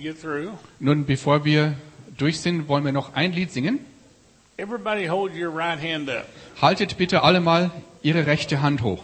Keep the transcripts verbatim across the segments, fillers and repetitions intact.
get through, Nun, bevor wir durch sind, wollen wir noch ein Lied singen. everybody hold your right hand up. Haltet bitte alle mal Ihre rechte Hand hoch.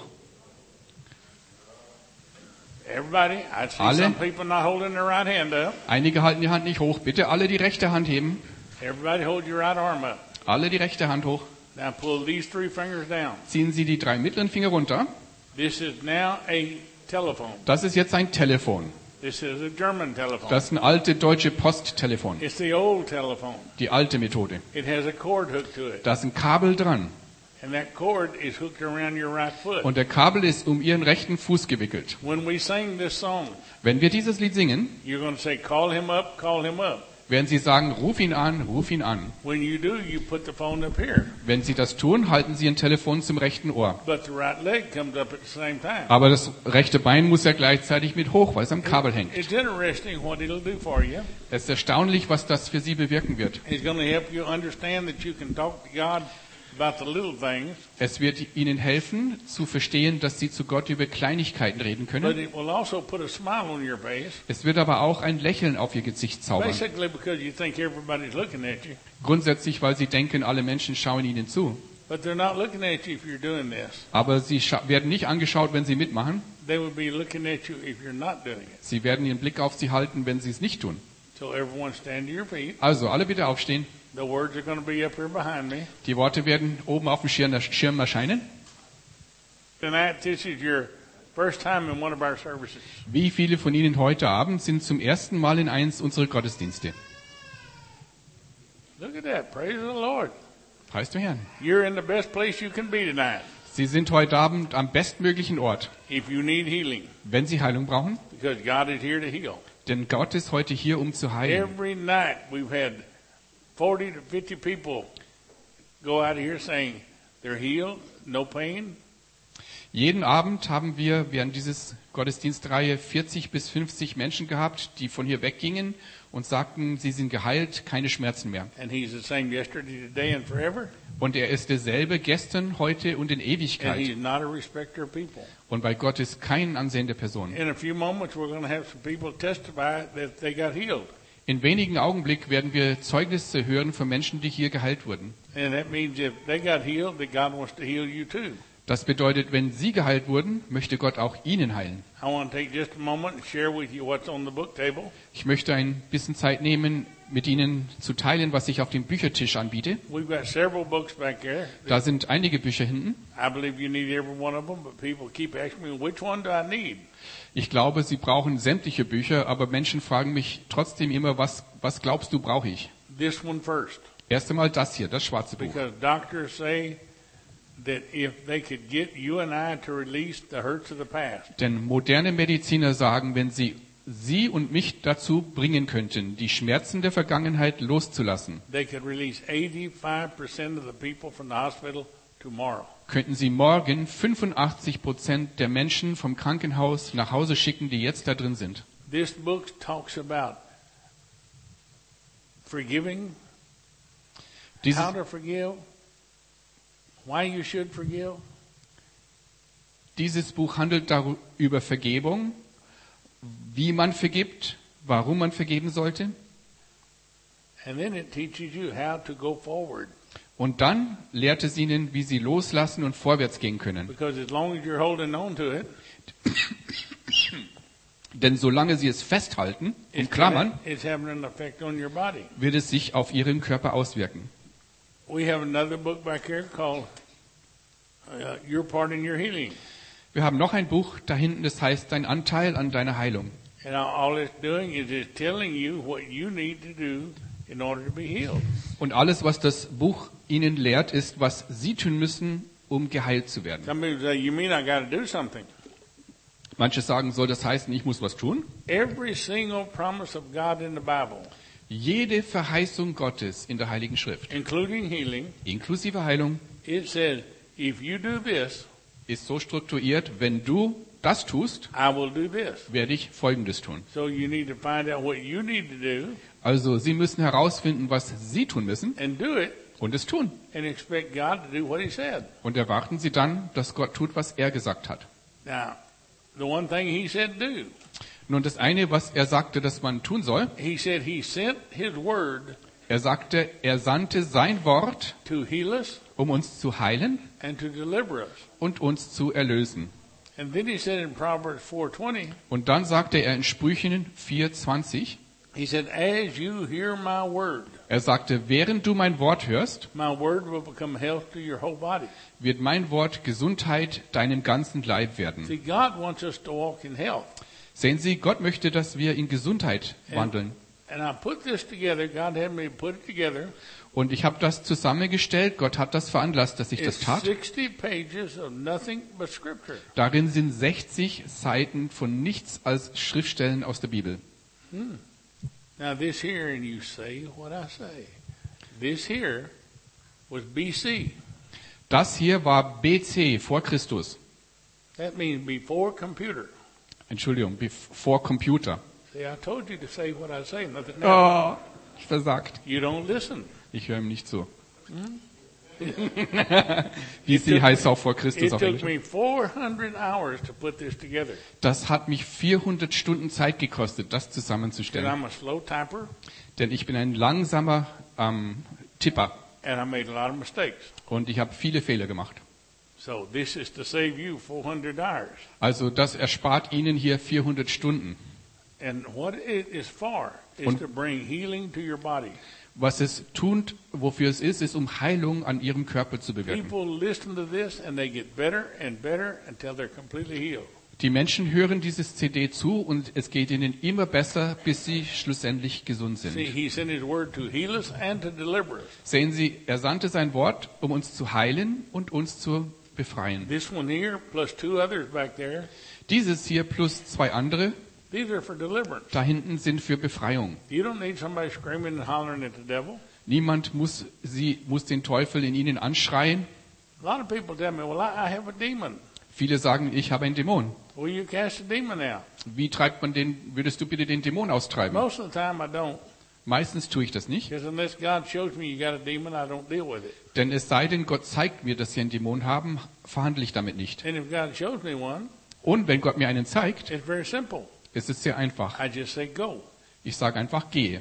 Everybody, I see Alle? some people not holding their right hand up. Einige halten die Hand nicht hoch. Bitte alle die rechte Hand heben. Everybody hold your right arm up. Alle die rechte Hand hoch. Now pull these three fingers down. Ziehen Sie die drei mittleren Finger runter. This is now a telephone. Das ist jetzt ein Telefon. This is a German telephone. Das ist ein alte deutsche Posttelefon. It's the old telephone. Die alte Methode. It has a cord hooked to it. Da ist ein Kabel dran. And that cord is hooked around your right foot. Und der Kabel ist um Ihren rechten Fuß gewickelt. When we sing this song, Wenn wir dieses Lied singen, you're going to say, call him up, call him up. werden Sie sagen, ruf ihn an, ruf ihn an. When you do, you put the phone up here. Wenn Sie das tun, halten Sie Ihr Telefon zum rechten Ohr. But the right leg comes up at the same time. Aber das rechte Bein muss ja gleichzeitig mit hoch, weil es am Kabel hängt. It's interesting what it'll do for you. Es ist erstaunlich, was das für Sie bewirken wird. It's going to help you understand that you can talk to God about the little things, Es wird Ihnen helfen, zu verstehen, dass Sie zu Gott über Kleinigkeiten reden but können. it will also put a smile on your face, Es wird aber auch ein Lächeln auf Ihr Gesicht zaubern. basically because you think everybody's looking at you, Grundsätzlich, weil Sie denken, alle Menschen schauen Ihnen zu. but they're not looking at you if you're doing this. Aber Sie scha- werden nicht angeschaut, wenn Sie mitmachen. They will be looking at you if you're not doing it. Sie werden Ihren Blick auf Sie halten, wenn Sie es nicht tun. So everyone stand to your feet. Also, alle bitte aufstehen. The words are going to be up here behind me. Die Worte werden oben auf dem Schirm Schirm erscheinen. Tonight, this is your first time in one of our services. Wie viele von Ihnen heute Abend sind zum ersten Mal in eins unserer Gottesdienste? Look at that. Praise the Lord. Preis dem Herrn. You're in the best place you can be tonight. Sie sind heute Abend am bestmöglichen Ort, If you need healing, wenn Sie Heilung brauchen. because God is here to heal. Denn Gott ist heute hier, um zu heilen. Every night we've had forty to fifty people go out of here saying they're healed, no pain. Jeden Abend haben wir während dieses Gottesdienstreihe vierzig bis fünfzig Menschen gehabt, die von hier weggingen und sagten, sie sind geheilt, keine Schmerzen mehr. And he's the same yesterday, today, and forever. Und er ist derselbe gestern, heute und in And Ewigkeit. he's not a respecter of people. Und bei Gott ist kein Ansehen der Person. In a few moments, we're going to have some people testify that they got healed. In wenigen Augenblicken werden wir Zeugnisse hören von Menschen, die hier geheilt wurden. And that means if they got healed, that God wants to heal you too. Das bedeutet, wenn sie geheilt wurden, möchte Gott auch ihnen heilen. I want to take just a moment and share with you what's on the book table. Ich möchte ein bisschen Zeit nehmen, mit Ihnen zu teilen, was ich auf dem Büchertisch anbiete. We've got several books back there. Da sind einige Bücher hinten. I believe you need every one of them, but people keep asking me, which one do I need? Ich glaube, Sie brauchen sämtliche Bücher, aber Menschen fragen mich trotzdem immer, was, was glaubst du, brauche ich? This one first. Erst einmal das hier, das schwarze Buch. Because doctors say that if they could get you and I to release the hurts of the past, Denn moderne Mediziner sagen, wenn sie Sie und mich dazu bringen könnten, die Schmerzen der Vergangenheit loszulassen, they could release eighty-five percent of the people from the hospital tomorrow. könnten Sie morgen fünfundachtzig Prozent der Menschen vom Krankenhaus nach Hause schicken, die jetzt da drin sind. This book talks about forgiving, Dieses, how to forgive, why you should forgive, dieses Buch handelt darüber, über Vergebung, wie man vergibt, warum man vergeben sollte. and then it teaches you how to go forward. Und dann lehrt es ihnen, wie sie loslassen und vorwärts gehen können. Because as long as you're holding on to it, Denn solange sie es festhalten, it's, umklammern, it's having an effect on your body. wird es sich auf ihren Körper auswirken. We have another book back here called uh, Your Part in Your Healing. Wir haben noch ein Buch da hinten, das heißt Dein Anteil an deiner Heilung. And all it's doing is it's telling you what you need to do in order to be healed. Und alles, was das Buch ihnen lehrt, ist, was sie tun müssen, um geheilt zu werden. Some people say, you mean I got to do something? Manche sagen, soll das heißen, ich muss was tun? Every single promise of God in the Bible, Jede Verheißung Gottes in der Heiligen Schrift, including healing, inklusive Heilung, it says, if you do this, ist so strukturiert, wenn du das tust, I will do this. werde ich Folgendes tun. So you need to find out what you need to do Also sie müssen herausfinden, was sie tun müssen and do it und es tun. and expect God to do what He said. Und erwarten sie dann, dass Gott tut, was er gesagt hat. Now, the one thing He said do, Nun, das eine, was er sagte, dass man tun soll, he said he sent his word er sagte, er sandte sein Wort, to heal us um uns zu heilen and to deliver us. und uns zu erlösen. And then he said in Proverbs four twenty, Und dann sagte er in Sprüchen vier zwanzig, he said, as you hear my word, er sagte, während du mein Wort hörst, my word will become health to your whole body. wird mein Wort Gesundheit deinem ganzen Leib werden. See, God wants us to walk in health. Sehen Sie, Gott möchte, dass wir in Gesundheit wandeln. And I put this together, God had me put it together. Und ich habe das zusammengestellt, Gott hat das veranlasst, dass ich das It's tat. sixty pages of nothing but scripture. Darin sind sechzig Seiten von nichts als Schriftstellen aus der Bibel. Hmm. Now this here, and you say what I say. This here was B C. Das hier war B C, vor Christus. That means before computer. Entschuldigung, bef- vor Computer. See, I told you to say what I say, nothing else. Oh, ich versagt. You don't listen. Ich höre ihm nicht zu. B C heißt auch vor Christus It auf took Englisch. me four hundred hours to put this together. Das hat mich vierhundert Stunden Zeit gekostet, das Because zusammenzustellen. I'm a slow typer, Denn ich bin ein langsamer ähm, Tipper and I made a lot of mistakes. und ich habe viele Fehler gemacht. So this is to save you four hundred hours. Also das erspart Ihnen hier vierhundert Stunden. And what it is for is Und- to bring healing to your body. Was es tut, wofür es ist, ist, um Heilung an Ihrem Körper zu bewirken. People listen to this and they get better and better until they're completely healed. Die Menschen hören dieses C D zu und es geht ihnen immer besser, bis sie schlussendlich gesund See, sind. he sent his word to heal us and to deliver us. Sehen Sie, er sandte sein Wort, um uns zu heilen und uns zu befreien. This one here plus two others back there, Dieses hier plus zwei andere these are for deliverance. da hinten sind für Befreiung. You don't need somebody screaming and hollering at the devil. Niemand muss, sie, muss den Teufel in ihnen anschreien. A lot of people tell me, well, I, I have a demon. Viele sagen, ich habe einen Dämon. Well, you cast a demon out. Wie treibt man den, würdest du bitte den Dämon austreiben? Most of the time I don't. Meistens tue ich das nicht, Because unless God shows me you got a demon, I don't deal with it. denn es sei denn, Gott zeigt mir, dass sie einen Dämon haben, verhandle ich damit nicht. And if God shows me one, Und wenn Gott mir einen zeigt, it's very simple. ist es sehr einfach. I just say go. Ich sage einfach, geh,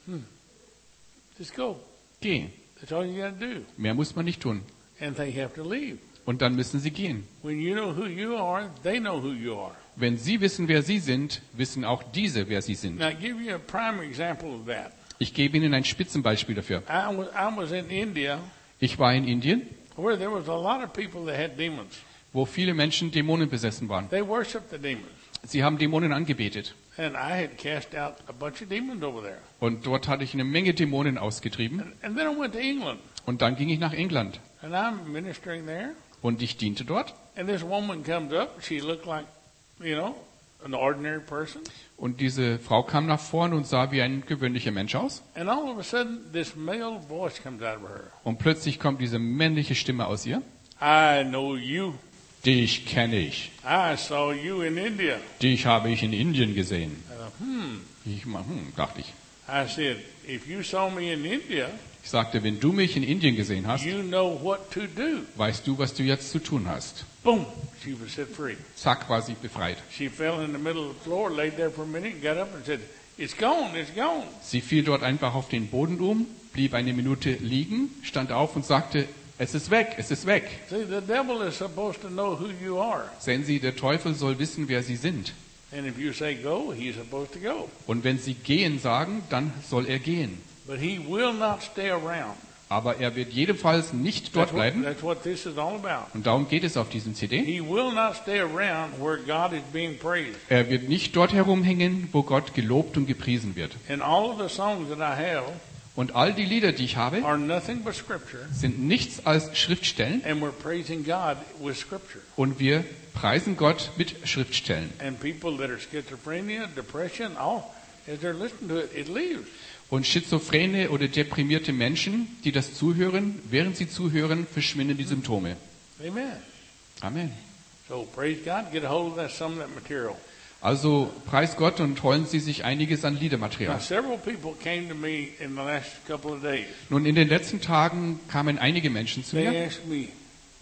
Just go. geh. That's all you got to do. Mehr muss man nicht tun. And they have to leave. Und dann müssen sie gehen. When you know who you are, they know who you are. Wenn sie wissen, wer sie sind, wissen auch diese, wer sie sind. Now, I'll give you a prime example of that. Ich gebe Ihnen ein Spitzenbeispiel dafür. I was, I was in India Ich war in Indien, where there was a lot of people that had demons. wo viele Menschen Dämonen besessen waren. They worshiped the demons. Sie haben Dämonen angebetet. And I had cast out a bunch of demons over there. Und dort hatte ich eine Menge Dämonen ausgetrieben. And, and then I went to England. Und dann ging ich nach England. And I'm ministering there. Und ich diente dort. And this woman comes up. She looked like, you know, an ordinary person. Und diese Frau kam nach vorne und sah wie ein gewöhnlicher Mensch aus. And all of a sudden, this male voice comes out of her. Und plötzlich kommt diese männliche Stimme aus ihr. I know you. Dich kenne ich. I saw you in India. Dich habe ich in Indien gesehen. I thought, hmm. Ich mal, hm, dachte ich. I said, if you saw me in India, Ich sagte, wenn du mich in Indien gesehen hast, you know what to do. weißt du, was du jetzt zu tun hast. Boom. She was set free. Zack, war sie befreit. She fell in the middle of the floor, laid there for a minute, got up and said, it's gone, it's gone. Sie fiel dort einfach auf den Boden um, blieb eine Minute liegen, stand auf und sagte, es ist weg, es ist weg. See, the devil is supposed to know who you are. Sehen Sie, der Teufel soll wissen, wer Sie sind. And if you say go, he's supposed to go. Und wenn Sie gehen sagen, dann soll er gehen. But he will not stay around. Aber er wird jedenfalls nicht dort That's what, bleiben. that's what this is all about. Und darum geht es auf diesem C D. He will not stay around where God is being praised. Er wird nicht dort herumhängen, wo Gott gelobt und gepriesen wird. And all of the songs that I have Und all die Lieder, die ich habe, are nothing but scripture. sind nichts als Schriftstellen. And we're praising God with scripture. Und wir preisen Gott mit Schriftstellen. And people that are schizophrenia, depression, all, as they're listening to it, it leaves. Und schizophrene oder deprimierte Menschen, die das zuhören, während sie zuhören, verschwinden die Symptome. Amen. Amen. So praise God, get a hold of that, some of that material. Also preis Gott und holen Sie sich einiges an Now, Liedermaterial. several people came to me in the last couple of days. Nun, in den letzten Tagen kamen einige Menschen zu They mir asked me,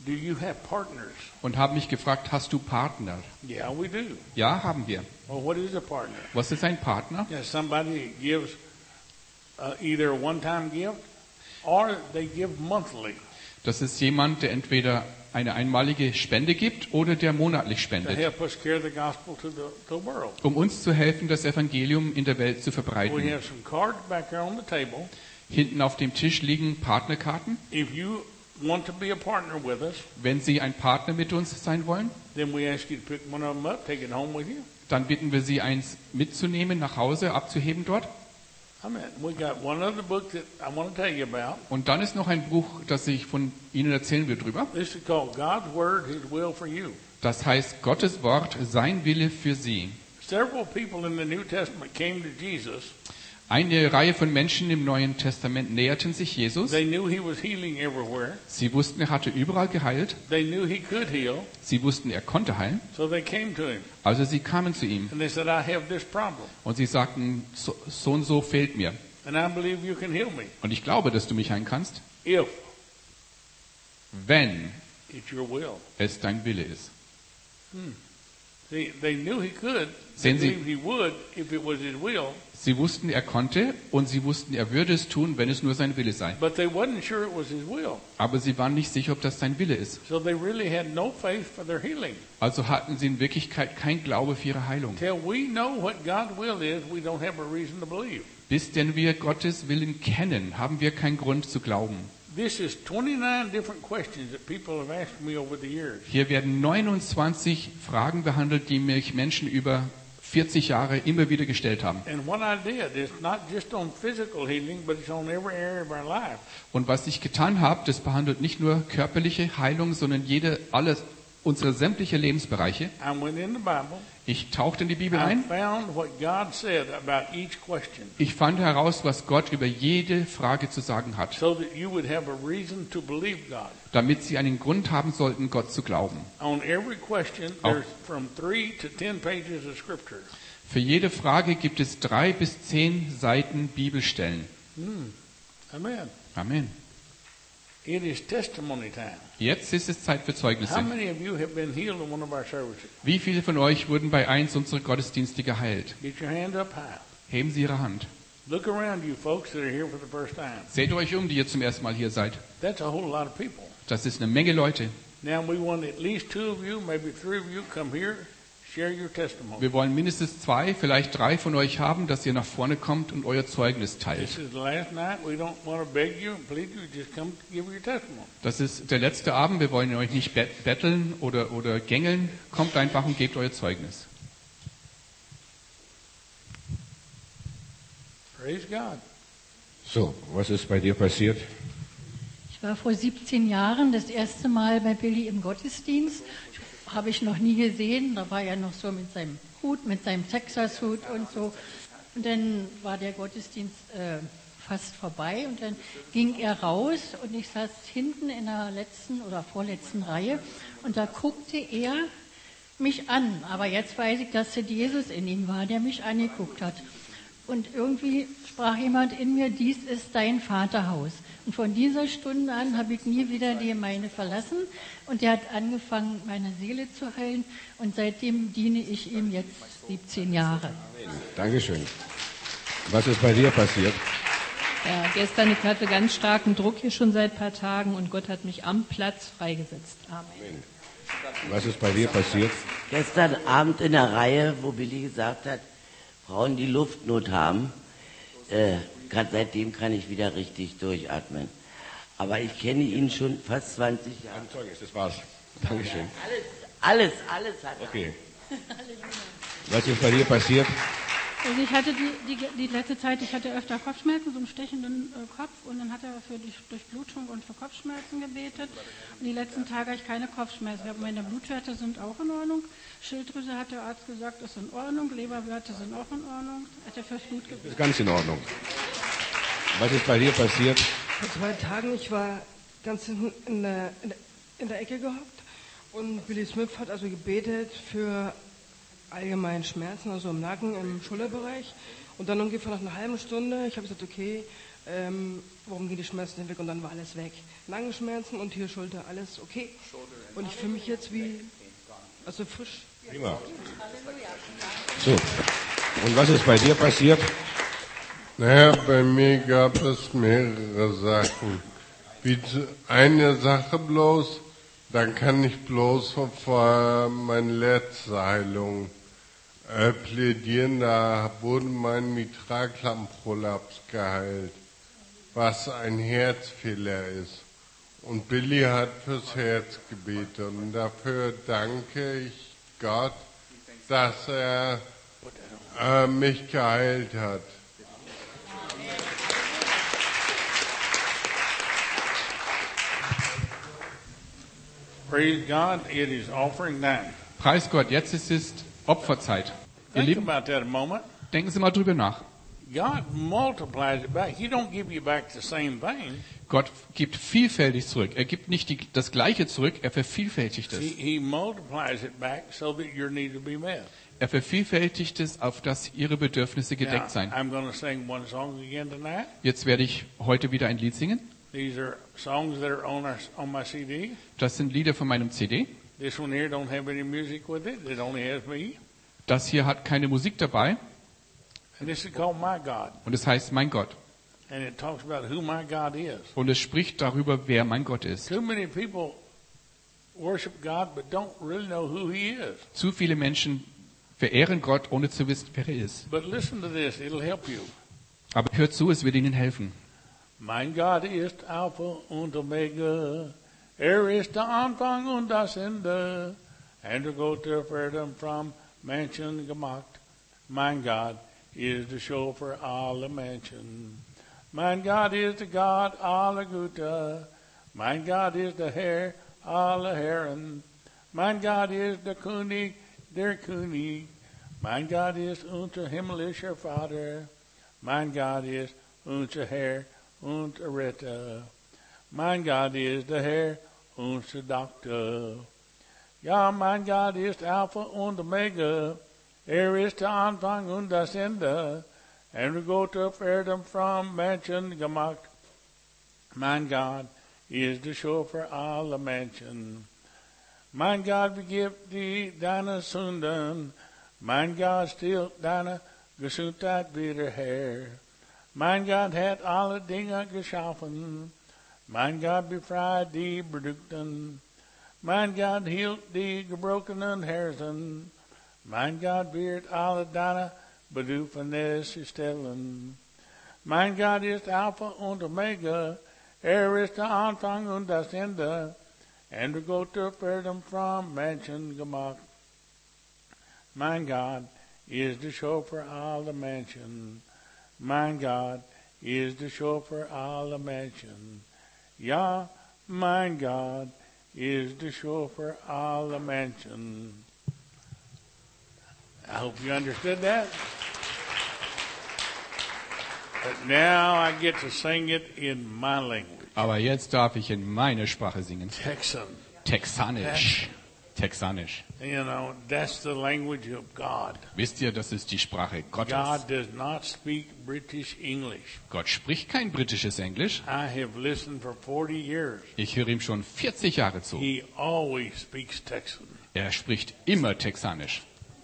do you have partners? Und haben mich gefragt, hast du Partner? Yeah, we do. Ja, haben wir. Well, what is a partner? Was ist ein Partner? Yeah, somebody gives uh, either a one-time gift or they give monthly Das ist jemand, der entweder eine einmalige Spende gibt oder der monatlich to spendet, help us carry the gospel to the, the world. um uns zu helfen, das Evangelium in der Welt zu We verbreiten. have some cards back there on the table. Hinten auf dem Tisch liegen Partnerkarten. If you want to be a partner with us, Wenn Sie ein Partner mit uns sein wollen, then we ask you to pick one of them up, take it home with you. dann bitten wir Sie, eins mitzunehmen, nach Hause abzuheben dort. I mean, we got one other book that I want to tell you about. Und dann ist noch ein Buch, das ich von Ihnen erzählen will drüber. This is called God's Word, His Will for You. Das heißt Gottes Wort, sein Wille für Sie. Several people in the New Testament came to Jesus. Eine Reihe von Menschen im Neuen Testament näherten sich Jesus. They knew He was healing everywhere. Sie wussten, er hatte überall geheilt. They knew He could heal, Sie wussten, er konnte heilen. so they came to Him. Also sie kamen zu ihm And they said, I have this problem, und sie sagten, so, so und so fehlt mir. and I believe you can heal me. Und ich glaube, dass du mich heilen kannst, If wenn it's your will. es dein Wille ist. See, they knew He could. They Sehen Sie- believed He would if it was His will, Sie wussten, er konnte und sie wussten, er würde es tun, wenn es nur sein Wille sei. but they wasn't sure it was His will. Aber sie waren nicht sicher, ob das sein Wille ist. So they really had no faith for their healing. Also hatten sie in Wirklichkeit kein Glaube für ihre Heilung. Till we know what God's will is, we don't have a reason to believe. Bis denn wir Gottes Willen kennen, haben wir keinen Grund zu glauben. This is twenty-nine different questions that people have asked me over the years. Hier werden neunundzwanzig Fragen behandelt, die mich Menschen über vierzig Jahre immer wieder gestellt haben. And what I did is not just on physical healing, but it's on every area of our life. Und was ich getan habe, das behandelt nicht nur körperliche Heilung, sondern jede, alles, unsere sämtliche Lebensbereiche. I went in the Bible. Ich tauchte in die Bibel I ein. found what God said about each question, Ich fand heraus, was Gott über jede Frage zu sagen hat, so that you would have a reason to believe God. damit sie einen Grund haben sollten, Gott zu glauben. On every question, Oh. there's from three to ten pages of scripture. Für jede Frage gibt es drei bis zehn Seiten Bibelstellen. Amen. Amen. It is testimony time. Jetzt ist es Zeit für How Zeugnisse. many of you have been healed in one of our services? Wie viele von euch wurden bei eins unserer Gottesdienste geheilt? Get your hand up high. Heben Sie Ihre Hand. Look around you folks that are here for the first time. Seht euch um, die ihr zum ersten Mal hier seid. That's a whole lot of people. Das ist eine Menge Leute. Now we want at least two of you, maybe three of you, come here, share your testimony. Wir wollen mindestens zwei, vielleicht drei von euch haben, dass ihr nach vorne kommt und euer Zeugnis teilt. This is the last night. We don't want to beg you and plead you. Just come give your testimony. Das ist der letzte Abend. Wir wollen euch nicht bet- betteln oder, oder gängeln. Kommt einfach und gebt euer Zeugnis. Praise God. So, was ist bei dir passiert? Ich war vor siebzehn Jahren das erste Mal bei Billy im Gottesdienst. Habe ich noch nie gesehen. Da war er noch so mit seinem Hut, mit seinem Texas-Hut und so. Und dann war der Gottesdienst äh, fast vorbei und dann ging er raus und ich saß hinten in der letzten oder vorletzten Reihe und da guckte er mich an. Aber jetzt weiß ich, dass es Jesus in ihm war, der mich angeguckt hat. Und irgendwie sprach jemand in mir, dies ist dein Vaterhaus. Und von dieser Stunde an habe ich nie wieder die Gemeinde verlassen. Und er hat angefangen, meine Seele zu heilen. Und seitdem diene ich ihm jetzt siebzehn Jahre. Dankeschön. Was ist bei dir passiert? Ja, gestern, ich hatte ganz starken Druck hier schon seit ein paar Tagen und Gott hat mich am Platz freigesetzt. Amen. Was ist bei dir passiert? Gestern Abend in der Reihe, wo Billy gesagt hat, Frauen, die Luftnot haben, äh, kann, seitdem kann ich wieder richtig durchatmen. Aber ich kenne ihn schon fast zwanzig Jahre. Ein Zeugnis, das war's. Dankeschön. Alles, alles, alles hat er. Okay. Was ist bei dir passiert? Also ich hatte die, die, die letzte Zeit, ich hatte öfter Kopfschmerzen, so einen stechenden äh, Kopf und dann hat er für die Durchblutung und für Kopfschmerzen gebetet. Und die letzten Tage habe ich keine Kopfschmerzen. Meine Blutwerte sind auch in Ordnung. Schilddrüse hat der Arzt gesagt, ist in Ordnung. Leberwerte sind auch in Ordnung. Hat er fürs Blut Das gebetet. ist ganz in Ordnung. Was ist bei dir passiert? Vor zwei Tagen, ich war ganz hinten in der, in der, in der Ecke gehockt und Billy Smith hat also gebetet für allgemeine Schmerzen, also im Nacken, im Schulterbereich. Und dann ungefähr nach einer halben Stunde, ich habe gesagt, okay, ähm, warum gehen die Schmerzen nicht weg und dann war alles weg. Nackenschmerzen und hier Schulter, alles okay. Und ich fühle mich jetzt wie, also frisch. Prima. So, und was ist bei dir passiert? Naja, bei mir gab es mehrere Sachen. Wie eine Sache bloß, dann kann ich bloß vor meine letzte Heilung äh, plädieren. Da wurde mein Mitralklappenprolaps geheilt, was ein Herzfehler ist. Und Billy hat fürs Herz gebetet. Und dafür danke ich Gott, dass er äh, mich geheilt hat. Praise God, it is offering time. Preis Gott, jetzt ist es Opferzeit. Ihr Think Lieben, about that a moment. denken Sie mal drüber nach. God multiplies it back. He don't give you back the same thing. Gott gibt vielfältig zurück. Er gibt nicht die, das Gleiche zurück, er vervielfältigt es. He, he multiplies it back so that your need will be met. Er vervielfältigt es, auf dass Ihre Bedürfnisse Now, gedeckt seien. I'm going to sing one song again tonight. Jetzt werde ich heute wieder ein Lied singen. These are songs that are on our on my C D. Das sind Lieder von meinem C D. This one here don't have any music with it. It only has me. Das hier hat keine Musik dabei And this is called My God. und es heißt Mein Gott. And it talks about who my God is. Und es spricht darüber, wer mein Gott ist. Too many people worship God but don't really know who He is. Zu viele Menschen verehren Gott, ohne zu wissen, wer er ist. But listen to this. It'll help you. Aber hört zu, es wird Ihnen helfen. Mein Gott ist Alpha und Omega. Er ist der Anfang und das Ende. And to go to freedom from Menschen gemacht. Mein Gott is the show for alle Menschen. Mein Gott is the God aller Gute. Mein Gott is the Herr aller Herren. Mein Gott is der König der König. Mein Gott ist unser himmlischer Vater. Mein Gott ist unser Herr und Retter. Mein Gott ist der Herr, unser Doktor. Ja, mein Gott ist Alpha und Omega. Er ist der Anfang und das Ende. And we go to freedom from Menschen gemacht. Mein Gott ist der Schöpfer für alle Menschen. Mein Gott vergibt die deine Sünden. Mein Gott stillt deine Gesundheit wieder her. Mein Gott hat alle Dinge geschaffen. Mein Gott befreit die Bedrückten. Mein Gott hielt die gebrochenen Herzen. Mein Gott wird alle deine Bedürfnisse stellen. Mein Gott ist Alpha und Omega. Er ist der Anfang und das Ende. And we go to freedom from Menschen gemacht. Mein Gott ist der Schöpfer aller Menschen. Mein Gott ist der Schöpfer aller Menschen. Ja, mein Gott ist der Schöpfer aller Menschen. I hope you understood that. But now I get to sing it in my language. Aber jetzt darf ich in meine Sprache singen. Texan. Texanisch. Texanisch. You know, that's the language of God. Wisst ihr, das ist die Sprache Gottes. God does not speak British English. Gott spricht kein britisches Englisch. I have listened for forty years. Ich höre ihm schon vierzig Jahre zu. He always speaks Texan. Er spricht immer Texanisch.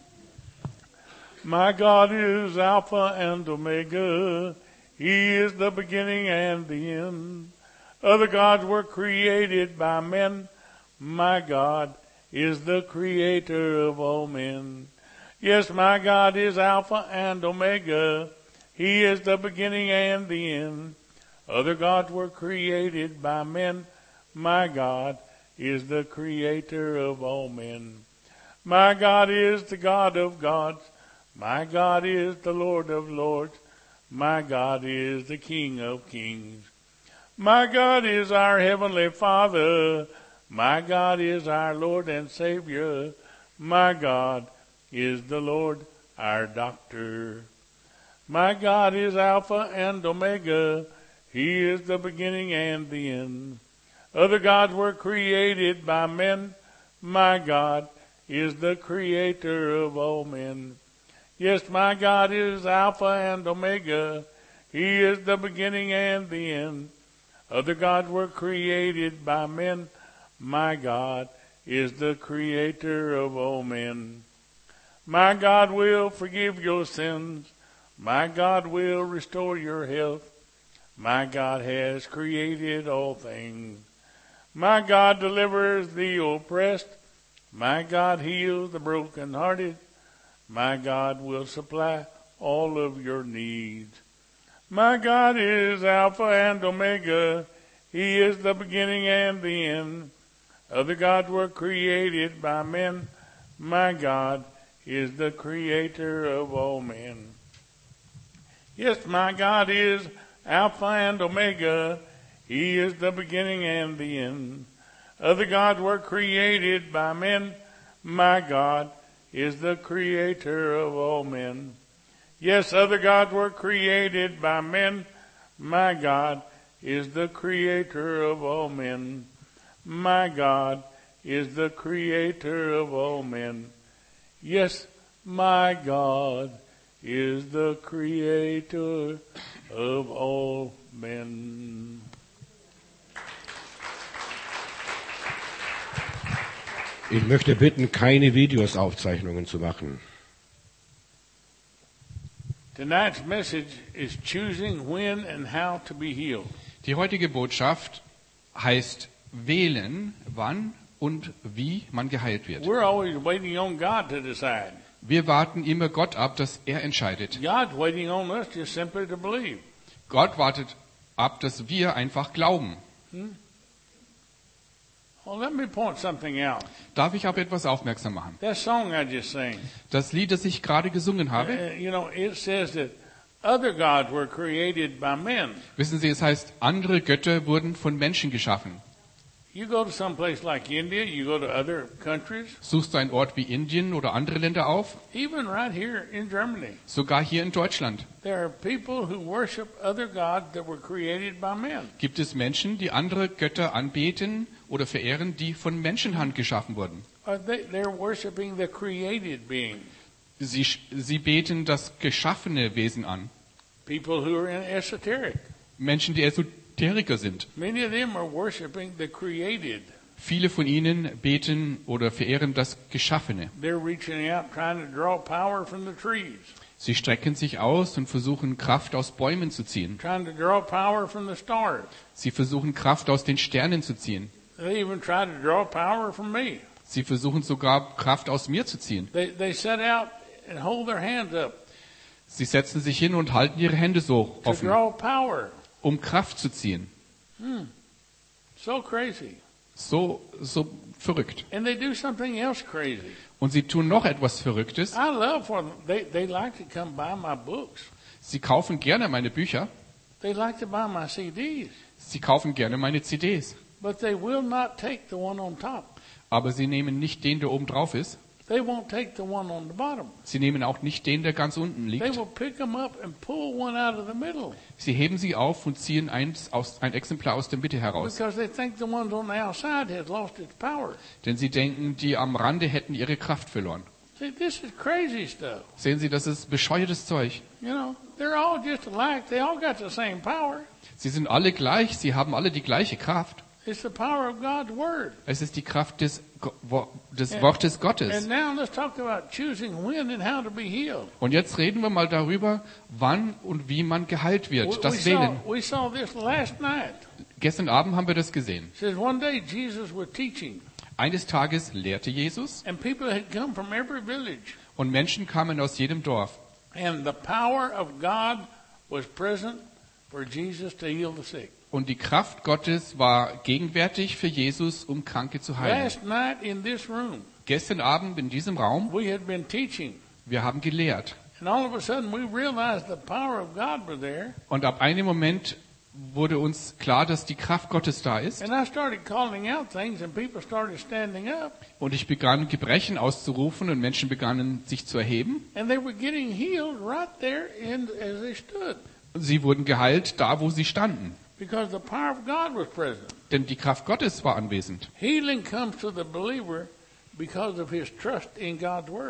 My God is Alpha and Omega. He is the beginning and the end. Other gods were created by men. My God is the creator of all men. Yes, my God is Alpha and Omega. He is the beginning and the end. Other gods were created by men. My God is the creator of all men. My God is the God of gods. My God is the Lord of lords. My God is the King of kings. My God is our heavenly Father. My God is our Lord and Savior. My God is the Lord, our doctor. My God is Alpha and Omega. He is the beginning and the end. Other gods were created by men. My God is the creator of all men. Yes, my God is Alpha and Omega. He is the beginning and the end. Other gods were created by men. My God is the creator of all men. My God will forgive your sins. My God will restore your health. My God has created all things. My God delivers the oppressed. My God heals the brokenhearted. My God will supply all of your needs. My God is Alpha and Omega. He is the beginning and the end. Other gods were created by men. My God is the creator of all men. Yes, my God is Alpha and Omega. He is the beginning and the end. Other gods were created by men. My God is the creator of all men. Yes, other gods were created by men. My God is the creator of all men. My God is the creator of all men. Yes, my God is the creator of all men. Ich möchte bitten, keine Videos, Aufzeichnungen zu machen. Tonight's message is choosing when and how to be healed. Die heutige Botschaft heißt wählen, wann und wie man geheilt wird. We're always waiting on God to decide. Wir warten immer Gott ab, dass er entscheidet. God's waiting on us just simply to believe. Gott wartet ab, dass wir einfach glauben. Hmm? Well, let me point something out. Darf ich auf etwas aufmerksam machen? That song I just sang. Das Lied, das ich gerade gesungen habe, Uh, you know, it says that other gods were created by men. wissen Sie, es heißt, andere Götter wurden von Menschen geschaffen. You go to some place like India, you go to other countries, Suchst du einen Ort wie Indien oder andere Länder auf? even right here in Germany, Sogar hier in Deutschland there are people who worship other gods that were created by men. gibt es Menschen, die andere Götter anbeten oder verehren, die von Menschenhand geschaffen wurden. Or they, they're worshiping the created being. Sie, sie beten das geschaffene Wesen an. People who are in esoteric. Menschen, die Esoteriker sind. Many of them are worshiping the created. Viele von ihnen beten oder verehren das Geschaffene. They're reaching out, trying to draw power from the trees, Sie strecken sich aus und versuchen Kraft aus Bäumen zu ziehen. trying to draw power from the stars. Sie versuchen Kraft aus den Sternen zu ziehen. They even try to draw power from me. Sie versuchen sogar Kraft aus mir zu ziehen. They, they set out and hold their hands up Sie setzen sich hin und halten ihre Hände so to offen, draw power. um Kraft zu ziehen. Hmm. So crazy. So, so verrückt. And they do something else crazy. Und sie tun noch etwas Verrücktes. I love for them. They, they like to come buy my books. Sie kaufen gerne meine Bücher. They like to buy my C Ds. Sie kaufen gerne meine C Ds. But they will not take the one on top. Aber sie nehmen nicht den, der oben drauf ist. They won't take the one on the bottom. Sie nehmen auch nicht den, der ganz unten They liegt. will pick them up and pull one out of the middle Sie heben sie auf und ziehen eins aus, ein Exemplar aus der Mitte heraus. because they think the ones on the outside has lost its power. Denn sie denken, die am Rande hätten ihre Kraft verloren. See, this is crazy stuff. Sehen Sie, das ist bescheuertes Zeug. You know, they're all just alike. They all got the same power. Sie sind alle gleich, sie haben alle die gleiche Kraft. It's the power of God's word. Es ist die Kraft des, Go- Wo- des And- Wortes And Gottes. now let's talk about choosing when and how to be healed. Und jetzt reden wir mal darüber, wann und wie man geheilt We, wird. we, Das saw, Wählen. we saw this last night. Gestern Abend haben wir das gesehen. It says one day Jesus was teaching, Eines Tages lehrte Jesus and people had come from every village. und Menschen kamen aus jedem Dorf. And the power of God was present for Jesus to heal the sick. Und die Kraft Gottes war gegenwärtig für Jesus, um Kranke zu heilen. Last night in this room, Gestern Abend in diesem Raum, we had been teaching. wir haben gelehrt. And all of a sudden we realized the power of God was there. Und ab einem Moment wurde uns klar, dass die Kraft Gottes da ist. And I started calling out things and people started standing up. Und ich begann Gebrechen auszurufen und Menschen begannen sich zu erheben. And they were getting healed right there in, as they stood. Und sie wurden geheilt, da wo sie standen. Because the power of God was present. Denn die Kraft Gottes war anwesend. Healing comes to the believer because of his trust in God's word.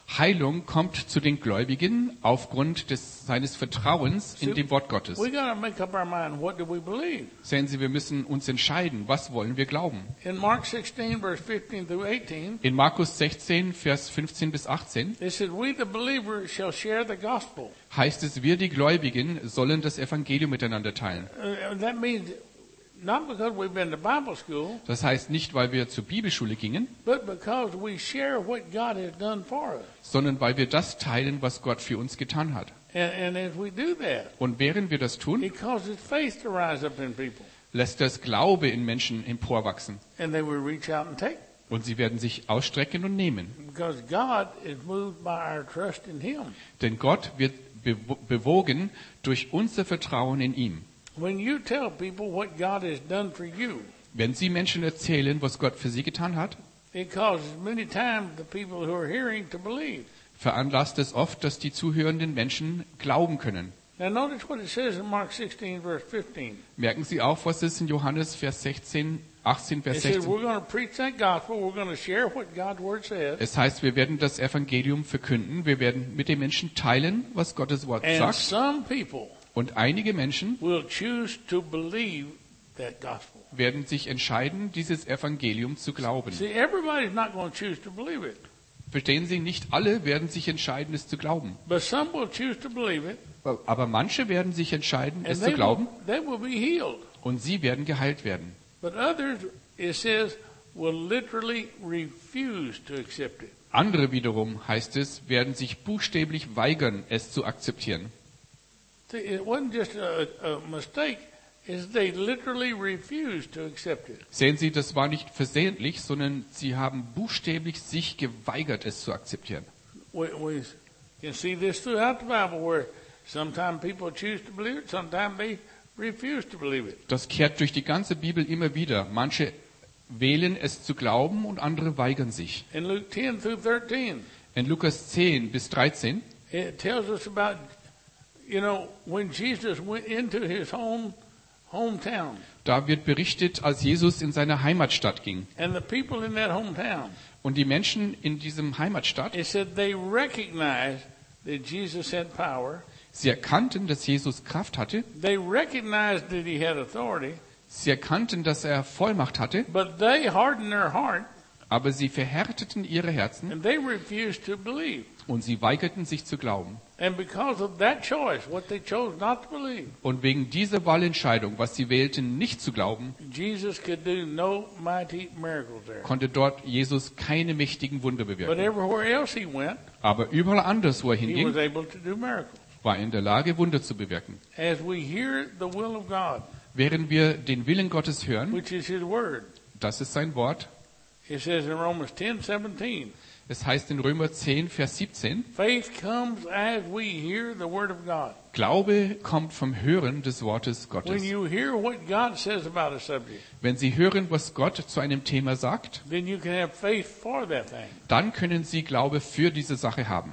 Heilung kommt zu den Gläubigen aufgrund des, seines Vertrauens in dem Wort Gottes. We got to make up our mind. What do we believe? Sehen Sie, wir müssen uns entscheiden, was wollen wir glauben. In Mark sixteen, verse fifteen through eighteen, In Markus sechzehn, Vers fünfzehn bis achtzehn it said, "We the believers shall share the gospel." heißt es, wir die Gläubigen sollen das Evangelium miteinander teilen. Uh, that means not because we've been to Bible school, Das heißt nicht, weil wir zur Bibelschule gingen, but because we share what God has done for us. sondern weil wir das teilen, was Gott für uns getan hat. And, and as we do that, Und während wir das tun, it causes faith to rise up in people, lässt das Glaube in Menschen emporwachsen. and they will reach out and take. Und sie werden sich ausstrecken und nehmen. Because God is moved by our trust in Him. Denn Gott wird bewo- bewogen durch unser Vertrauen in ihm. When you tell people what God has done for you, Wenn Sie Menschen erzählen, was Gott für sie getan hat, it causes many times the people who are hearing to believe. veranlasst es oft, dass die zuhörenden Menschen glauben können. Now notice what it says in Mark sixteen, verse fifteen. Merken Sie auch, was es in Johannes Vers sechzehn, achtzehn, Vers It says sechzehn. we're going to preach that gospel. We're going to share what God's word says. Es heißt, wir werden das Evangelium verkünden, wir werden mit den Menschen teilen, was Gottes Wort And sagt. some people Und einige Menschen will choose to believe that gospel. werden sich entscheiden, dieses Evangelium zu glauben. See, everybody's not going to choose to believe it, Verstehen Sie, nicht alle werden sich entscheiden, es zu glauben. but some will choose to believe it, Aber manche werden sich entscheiden, and es they zu glauben, will, they will be healed. und sie werden geheilt werden. But others, it says, will literally refuse to accept it. Andere wiederum, heißt es, werden sich buchstäblich weigern, es zu akzeptieren. See, it wasn't just a, a mistake; is they literally refused to accept it. Sehen Sie, das war nicht versehentlich, sondern sie haben buchstäblich sich geweigert, es zu akzeptieren. We, we can see this throughout the Bible, where sometimes people choose to believe it, sometimes they refuse to believe it. Das kehrt durch die ganze Bibel immer wieder. Manche wählen es zu glauben und andere weigern sich. In Luke ten through thirteen, In Lukas zehn bis dreizehn it tells us about, you know, when Jesus went into his home hometown, da wird berichtet, als Jesus in seine Heimatstadt ging. and the people in that hometown, Und die Menschen in diesem Heimatstadt, it said they recognized that Jesus had power. sie erkannten, dass Jesus Kraft hatte. They recognized that he had authority, Sie erkannten, dass er Vollmacht hatte, but they hardened their heart aber sie verhärteten ihre Herzen and they refused to believe. und sie weigerten sich zu glauben. And because of that choice, what they chose not to believe, Und wegen dieser Wahlentscheidung, was sie wählten, nicht zu glauben, Jesus could do no mighty miracles there. konnte dort Jesus keine mächtigen Wunder But bewirken. everywhere else he went, Aber überall anders, wo er he was hinging, able to do miracles. war er in der Lage, Wunder zu bewirken. As we hear the will of God, Während wir den Willen Gottes hören, which is his word, das ist sein Wort, it says in Romans ten seventeen, es heißt in Römer zehn, Vers siebzehn, faith comes as we hear the word of God. Glaube kommt vom Hören des Wortes When Gottes. you hear what God says about a subject, Wenn Sie hören, was Gott zu einem Thema sagt, then you can have faith for that thing. dann können Sie Glaube für diese Sache haben.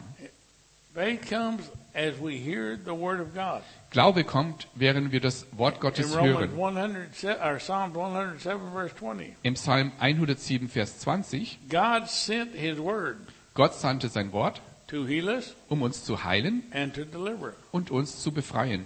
Faith comes as we hear the word of God. Glaube kommt, während wir das Wort In Gottes Romans hören. one hundred, or Psalms one hundred seven, verse twenty, Im Psalm hundertsieben, Vers zwanzig, God sent his word Gott sandte sein Wort, to heal us um uns zu heilen and to deliver. und uns zu befreien.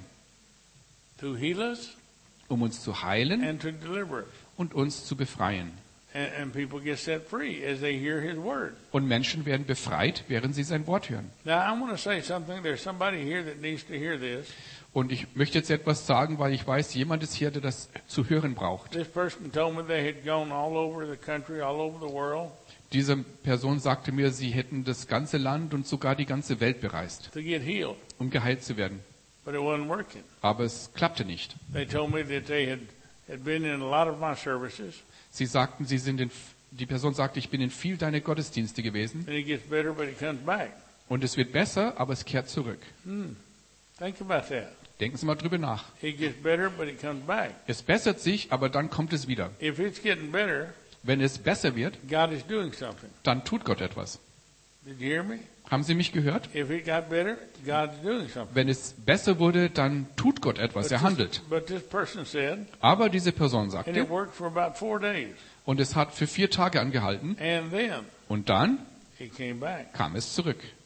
To heal us Um uns zu heilen and to deliver. und uns zu befreien. And, and people get set free as they hear his word. Und Menschen werden befreit, während sie sein Wort hören. Now, I want to say something. There's somebody here that needs to hear this. Und ich möchte jetzt etwas sagen, weil ich weiß, jemand ist hier, der das zu hören braucht. This person told me they had gone all over the country, all over the world Diese Person sagte mir, sie hätten das ganze Land und sogar die ganze Welt bereist, to get healed, um geheilt zu werden. but it wasn't working. Aber es klappte nicht. They told me that they had, had been in a lot of my services, Sie sagten, sie sind in, die Person sagte, ich bin in viel deiner Gottesdienste gewesen and it gets better, but it comes back. und es wird besser, aber es kehrt zurück. Hmm. Think about that. Denken Sie mal drüber nach. It gets better, but it comes back. Es bessert sich, aber dann kommt es wieder. If it's getting better, Wenn es besser wird, God is doing something. dann tut Gott etwas. Did you hear me? Haben Sie mich gehört? If it got better, God is doing something. Wenn es besser wurde, dann tut Gott etwas, er handelt. This, but this person said, Aber diese Person and it sagte, worked for about four days, und es hat für vier Tage angehalten, and then und dann it came back. kam es zurück.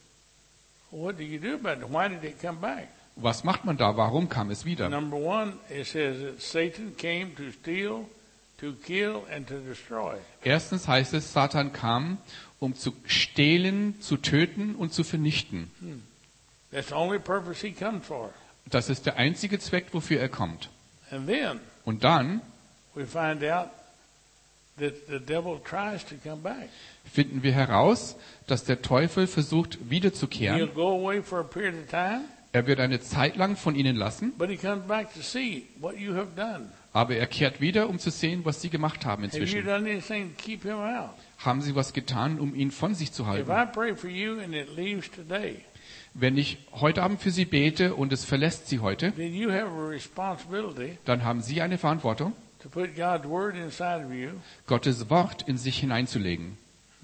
What do you do about it? Why did it come back? Was macht man da? Warum kam es wieder? Number one, it says that Satan came to steal, to kill, and to destroy. Erstens heißt es, Satan kam, um zu stehlen, zu töten und zu vernichten. Hmm. That's the only purpose he comes for. Das ist der einzige Zweck, wofür er kommt. And then Und dann we find out that the devil tries to come back. finden wir heraus, dass der Teufel versucht, He'll wiederzukehren. go away for a period of time, Er wird eine Zeit lang von ihnen lassen, but he comes back to see what you have done. aber er kehrt wieder, um zu sehen, was sie gemacht haben Have you inzwischen. done anything to keep him out? Haben sie was getan, um ihn von sich zu If halten? I pray for you and it leaves today, Wenn ich heute Abend für sie bete und es verlässt sie heute, then you have a responsibility dann haben sie eine Verantwortung, to put God's word inside of you, Gottes Wort in sich hineinzulegen.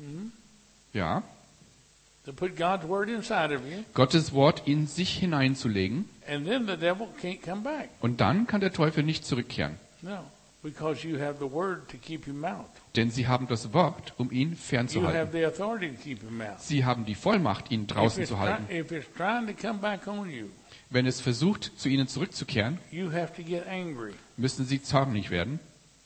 Ja, to put God's word inside of you, Gottes Wort in sich hineinzulegen. and then the devil can't come back. Und dann kann der Teufel nicht zurückkehren. No, because you have the word to keep him out. Denn sie haben das Wort, um ihn You have fernzuhalten. the authority to keep him out. Sie haben die Vollmacht, ihn If draußen it's, zu try, halten. if it's trying to come back on you, Wenn es versucht, zu ihnen zurückzukehren, you have to get angry. müssen sie zornig werden.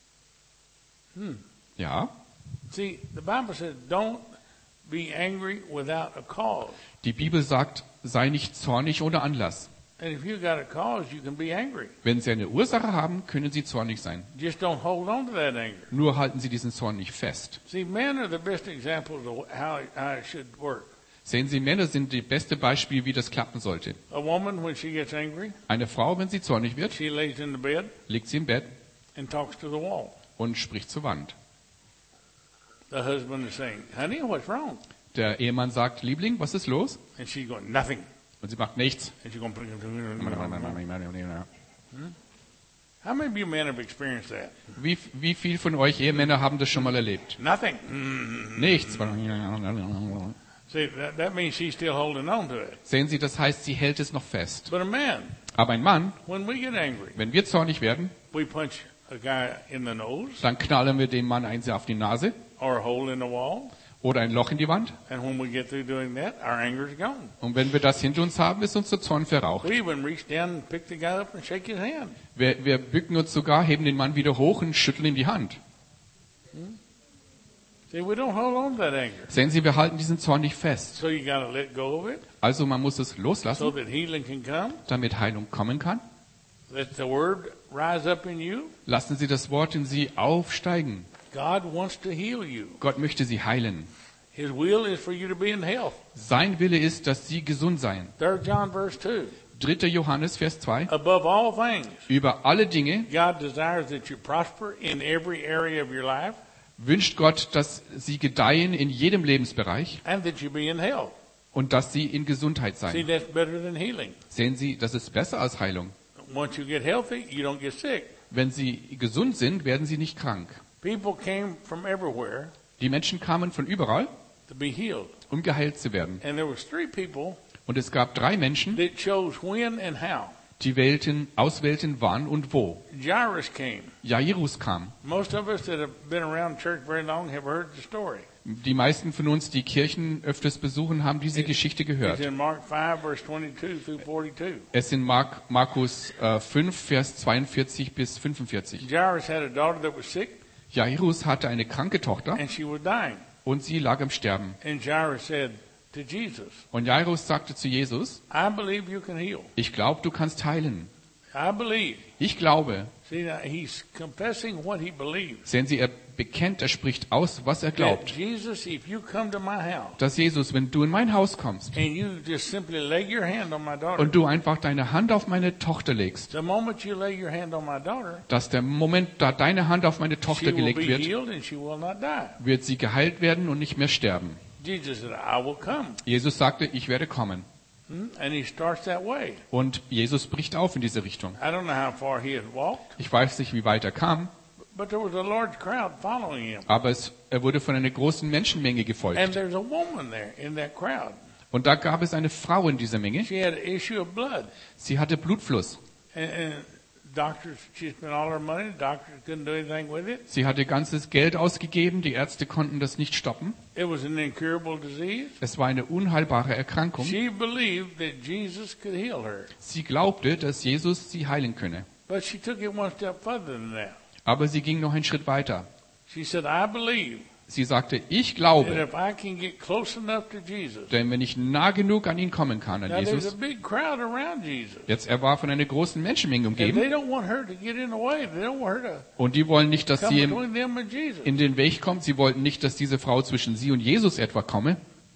Hmm. Ja, See, the Bible says, don't be angry without a cause. die Bibel sagt, sei nicht zornig ohne Anlass. And if you got a cause, you can be angry. Wenn sie eine Ursache haben, können sie zornig sein. Just don't hold on to that anger. Nur halten sie diesen Zorn nicht fest. See, men are the best examples of how, how it should work. Sehen Sie, Männer sind das beste Beispiel, wie das klappen sollte. A woman, when she gets angry, Eine Frau, wenn sie zornig wird, she lays in the bed liegt sie im Bett and talks to the wall. und spricht zur Wand. The husband is saying, honey, what's wrong? Der Ehemann sagt, Liebling, was ist los? And she's going, nothing. Und sie macht nichts. And she's going, how many of you men have experienced that? Wie, wie viel von euch Ehemänner haben das schon mal erlebt? Nothing. Mm. Nichts. See, that, that means she's still holding on to it. Sehen Sie, das heißt, sie hält es noch fest. But a man, Aber ein Mann, when we get angry, wenn wir zornig werden, we punch a guy in the nose dann knallen wir dem Mann eins auf die Nase or a hole in the wall. oder ein Loch in die Wand. And when we get through doing that, our anger is gone. Und wenn wir das hinter uns haben, ist unser Zorn verraucht. We even reach down and pick the guy up and shake his hand. Wir, wir bücken uns sogar, heben den Mann wieder hoch und schütteln ihm die Hand. See, we don't hold on to that anger. Sehen Sie, wir halten diesen Zorn nicht fest. So you got to let go of it Also man muss es so loslassen, that healing can come. damit Heilung kommen kann. Let the word rise up in you. Lassen Sie das Wort in Sie aufsteigen. God wants to heal you. Gott möchte Sie heilen. His will is for you to be in health. Sein Wille ist, dass Sie gesund seien. Third John verse two. dritter Johannes, Vers zwei. Above all things, Über alle Dinge God desires that you prosper in every area of your life wünscht Gott, dass Sie gedeihen in jedem Lebensbereich and that you be in health. und dass Sie in Gesundheit See, seien. that's better than healing. Sehen Sie, das ist besser als Heilung. Once you get healthy, you don't get sick. Wenn Sie gesund sind, werden Sie nicht krank. People came from everywhere Die Menschen kamen von überall, to be healed. um geheilt zu werden. And there was three people Und es gab drei Menschen, that chose when and how. die wählten, auswählten, wann und wo. Jairus came. Jairus kam. Most of us that have been around church very long have heard the story. Die meisten von uns, die Kirchen öfters besuchen, haben diese Geschichte It's gehört. in Mark five, verse twenty-two through forty-two. Es in Mark, Markus äh, fünf, Vers zweiundvierzig bis fünfundvierzig. Jairus had a daughter that was sick, Jairus hatte eine kranke Tochter and she was dying. und sie lag am Sterben. And Jairus said to Jesus, Und Jairus sagte zu Jesus, I believe you can heal. ich glaube, du kannst heilen. I believe. Ich glaube. See, now he's confessing what he believes. Sehen Sie, er bekennt, er spricht aus, was er That glaubt. Jesus, if you come to my house Dass Jesus, wenn du in mein Haus kommst and you just simply lay your hand on my daughter, und du einfach deine Hand auf meine Tochter legst, the moment you lay your hand on my daughter, dass der Moment, da deine Hand auf meine she Tochter will gelegt be wird, healed and she will not die. wird sie geheilt werden und nicht mehr sterben. Jesus said, I will come. Jesus sagte, ich werde kommen. Hmm? And he starts that way. Und Jesus bricht auf in diese Richtung. I don't know how far he had walked, Ich weiß nicht, wie weit er kam, but there was a large crowd following him. aber es, er wurde von einer großen Menschenmenge And gefolgt. there's a woman there in that crowd. Und da gab es eine Frau in dieser Menge. She had an issue of blood. Sie hatte Blutfluss. And, and Doctors, she spent all her money. The doctors couldn't do anything with it. Sie hatte ganzes Geld ausgegeben, die Ärzte konnten das nicht stoppen. It was an incurable disease. Es war eine unheilbare Erkrankung. She believed that Jesus could heal her. Sie glaubte, dass Jesus sie heilen könne. But she took it one step further than that. Aber sie ging noch einen Schritt weiter. She said, I believe Sie sagte, ich that glaube, if I can get close enough to Jesus. denn wenn ich nah genug an ihn kommen kann, an Now there's a Jesus. big crowd around Jesus. Jetzt, er war von einer großen Menschenmenge And they umgeben. don't want her to get in the way. They don't want her Und die wollen nicht, to dass come sie ihm between them and Jesus. in den Weg kommt. Sie wollten nicht, dass diese Frau zwischen sie und Jesus etwa komme.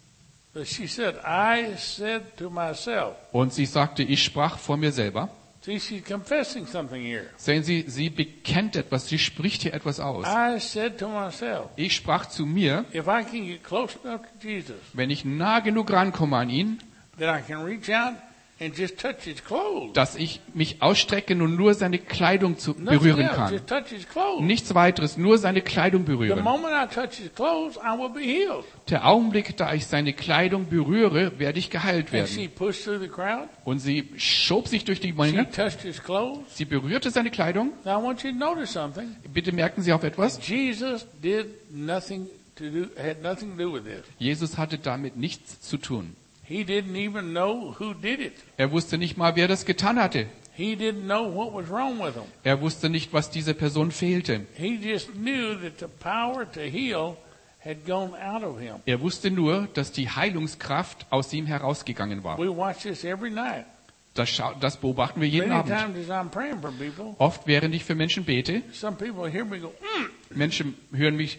But she said, I said to myself. Und sie sagte, ich sprach vor mir selber. See, she's confessing something here. Sehen Sie, sie bekennt etwas, sie spricht hier etwas aus. I said to myself, Ich sprach zu mir, if I can get close enough to Jesus, wenn ich nah genug rankomme an ihn, that I can reach out and just touch his clothes. dass ich mich ausstrecke und nur seine Kleidung zu Nothing berühren else, kann. just touch his clothes. Nichts weiteres, nur seine Kleidung The berühren. moment I touch his clothes, I will be healed. Der Augenblick, da ich seine Kleidung berühre, werde ich geheilt And she werden. pushed through the crowd. Und sie schob sich durch die She Menge. touched his clothes. Sie berührte seine Kleidung. Now I want you to notice something. Bitte merken Sie auf etwas. Jesus did nothing to do, had nothing to do with this. Jesus hatte damit nichts zu tun. He didn't even know who did it. Er wusste nicht mal, wer das getan hatte. He didn't know what was wrong with him. Er wusste nicht, was dieser Person fehlte. He just knew that the power to heal had gone out of him. Er wusste nur, dass die Heilungskraft aus ihm herausgegangen war. We watch this every night. Das, schau- das beobachten wir jeden Many Abend. times as I'm praying for people, Oft, während ich für Menschen bete, some people hear me go, mm, Menschen hören mich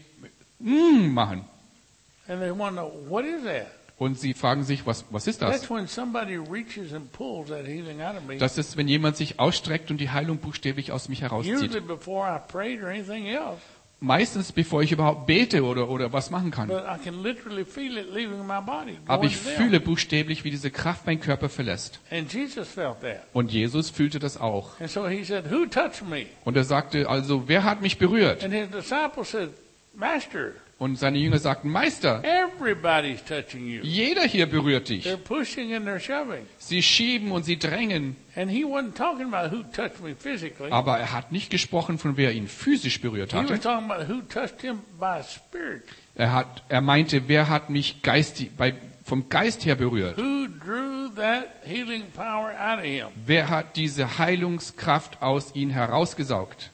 mm machen. and they want to know, what is that? Und sie fragen sich, was, was ist das? That's when somebody reaches and pulls that healing out of me. Das ist, wenn jemand sich ausstreckt und die Heilung buchstäblich aus mich Usually herauszieht. before I prayed or anything else. Meistens, bevor ich überhaupt bete oder, oder was machen kann. But I can literally feel it leaving my body. Aber going ich to them. fühle buchstäblich, wie diese Kraft meinen Körper verlässt. And Jesus felt that. Und Jesus fühlte das auch. And so he said, who touched me? Und er sagte also, wer hat mich berührt? And his disciples said, Master, Und seine Jünger sagten, Meister, everybody's touching you. jeder hier berührt dich. They're pushing and they're shoving. Sie schieben und sie drängen. And he wasn't talking about who touched me physically. Aber er hat nicht gesprochen, von wer ihn physisch berührt He was hatte. talking about who touched him by spirit. Er, hat, er meinte, wer hat mich geistig, bei, vom Geist her berührt? Who drew that healing power out of him? Wer hat diese Heilungskraft aus ihm herausgesaugt?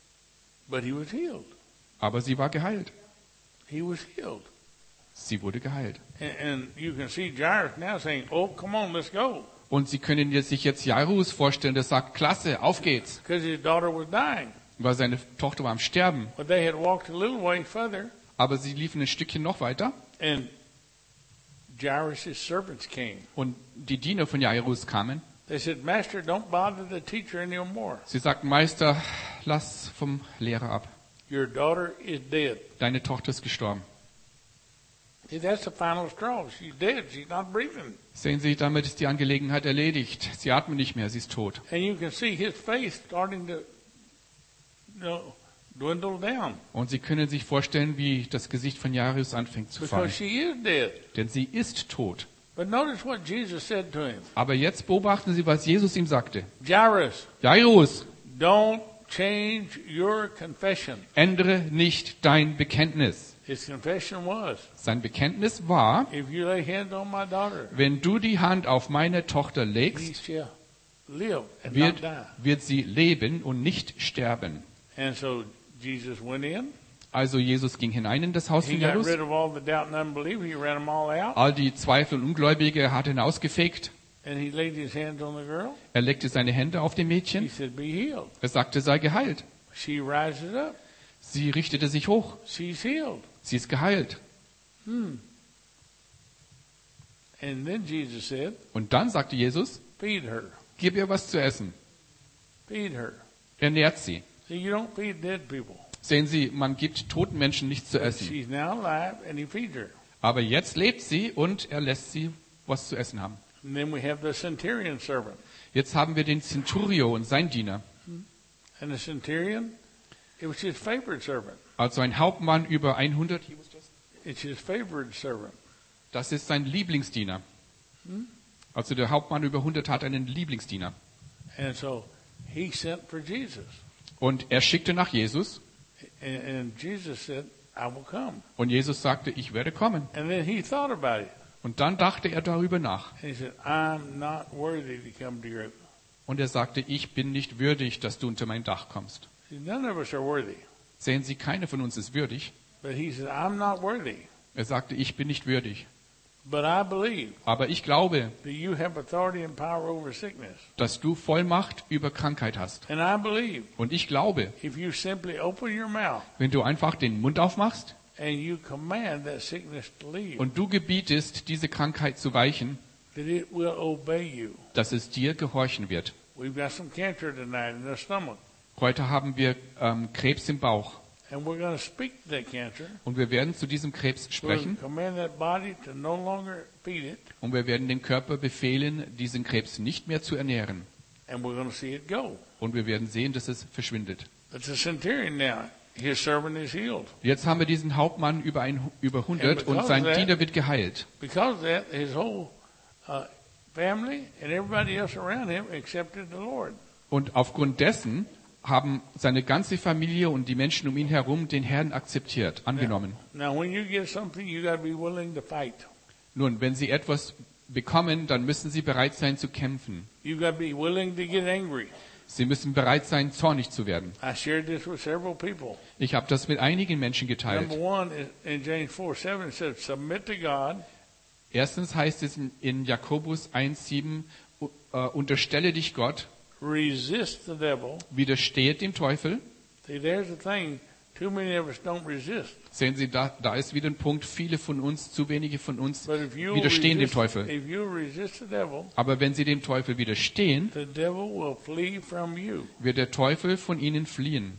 But he was healed. Aber sie war geheilt. He was healed. Sie wurde geheilt. And, and you can see Jairus now saying, oh, come on, let's go. Und Sie können sich jetzt Jairus vorstellen, der sagt, klasse, auf geht's. Because his daughter was dying. Weil seine Tochter war am Sterben. But they had walked a little way further. Aber sie liefen ein Stückchen noch weiter. And Jairus' servants came. Und die Diener von Jairus kamen. They said, Master, don't bother the teacher anymore. Sie sagten, Meister, lass vom Lehrer ab. Your daughter is dead. Deine Tochter ist gestorben. See, that's the final straw. She's dead. She's not breathing. Sehen Sie, damit ist die Angelegenheit erledigt. Sie atmet nicht mehr, sie ist tot. And you can see his face starting to, you know, dwindle down. Und Sie können sich vorstellen, wie das Gesicht von Jairus anfängt zu fallen. Because she is dead. Denn sie ist tot. But notice what Jesus said to him. Aber jetzt beobachten Sie, was Jesus ihm sagte. Jairus, Jairus, don't change your confession. ändere nicht dein Bekenntnis. His confession was, Sein Bekenntnis war, if you lay hands on my daughter, wenn du die Hand auf meine Tochter he legst, shall live and wird, not die. wird sie leben und nicht sterben. And so Jesus went in. Also Jesus ging hinein in das Haus He von got Jairus. rid of all the doubt and unbelief. He ran them all out. All die Zweifel und Ungläubige hat er hinausgefegt. And he laid his hands on the girl. Er legte seine Hände auf dem He Mädchen. said, be healed. Er sagte, sei geheilt. She rises up. Sie richtete sich hoch. She's healed. Sie ist geheilt. Hmm. And then Jesus said, Und dann sagte Jesus, feed her. gib ihr was zu essen. Feed her. Ernährt sie. See, you don't feed dead people. Sehen Sie, man gibt toten Menschen nichts zu essen. She's now alive and he feeds her. Aber jetzt lebt sie und er lässt sie was zu essen haben. And then we have the centurion servant. Jetzt haben wir den Centurio und sein Diener. And the centurion, it was his favorite servant. Also ein Hauptmann über hundert. It's his favorite servant. Das ist sein Lieblingsdiener. Also der Hauptmann über hundert hat einen Lieblingsdiener. And so he sent for Jesus. Und er schickte nach Jesus. And, and Jesus said, I will come. Und Jesus sagte, ich werde kommen. And then he thought about it. Und dann dachte er darüber nach. And he said, I'm not worthy to come to your... Und er sagte, ich bin nicht würdig, dass du unter mein Dach kommst. See, none of us are worthy. Sehen Sie, keiner von uns ist würdig. But he said, I'm not worthy. Er sagte, ich bin nicht würdig. But I believe Aber ich glaube, that you have authority and power over sickness. dass du Vollmacht über Krankheit hast. And I believe Und ich glaube, if you simply open your mouth wenn du einfach den Mund aufmachst and you command that sickness to leave, und du gebietest, diese Krankheit zu weichen, that it will obey you. dass es dir gehorchen wird. We've got some cancer tonight in the stomach. Heute haben wir ähm, Krebs im Bauch. And we're going to speak to that cancer. Und wir werden zu diesem Krebs We'll sprechen. command that body to no longer feed it. Und wir werden dem Körper befehlen, diesen Krebs nicht mehr zu ernähren. And we're going to see it go. Und wir werden sehen, dass es verschwindet. But the centurion now, his servant is healed. Jetzt haben wir diesen Hauptmann über, ein, über hundert und sein Diener wird geheilt. Because of that, his whole uh, family and everybody else around him accepted the Lord. Und aufgrund dessen haben seine ganze Familie und die Menschen um ihn herum den Herrn akzeptiert, angenommen. Now, when you get something, you got to be willing to fight. Nun, wenn sie etwas bekommen, dann müssen sie bereit sein zu kämpfen. You got to be willing to get angry. Sie müssen bereit sein, zornig zu werden. I shared this with several people. Ich habe das mit einigen Menschen geteilt. Number one, is- in James four seven, it says, submit to God, Erstens heißt es in, in Jakobus eins sieben, äh, unterstelle dich Gott, resist the devil. widerstehet dem Teufel. See, there's the thing. Too many of us don't resist. Sehen Sie, da, da ist wieder ein Punkt, viele von uns, zu wenige von uns But if you widerstehen dem resist, Teufel. if you resist the devil, Aber wenn sie dem Teufel widerstehen, the devil will flee from you. wird der Teufel von ihnen fliehen.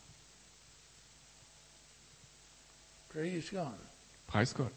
Praise God. Preis Gott.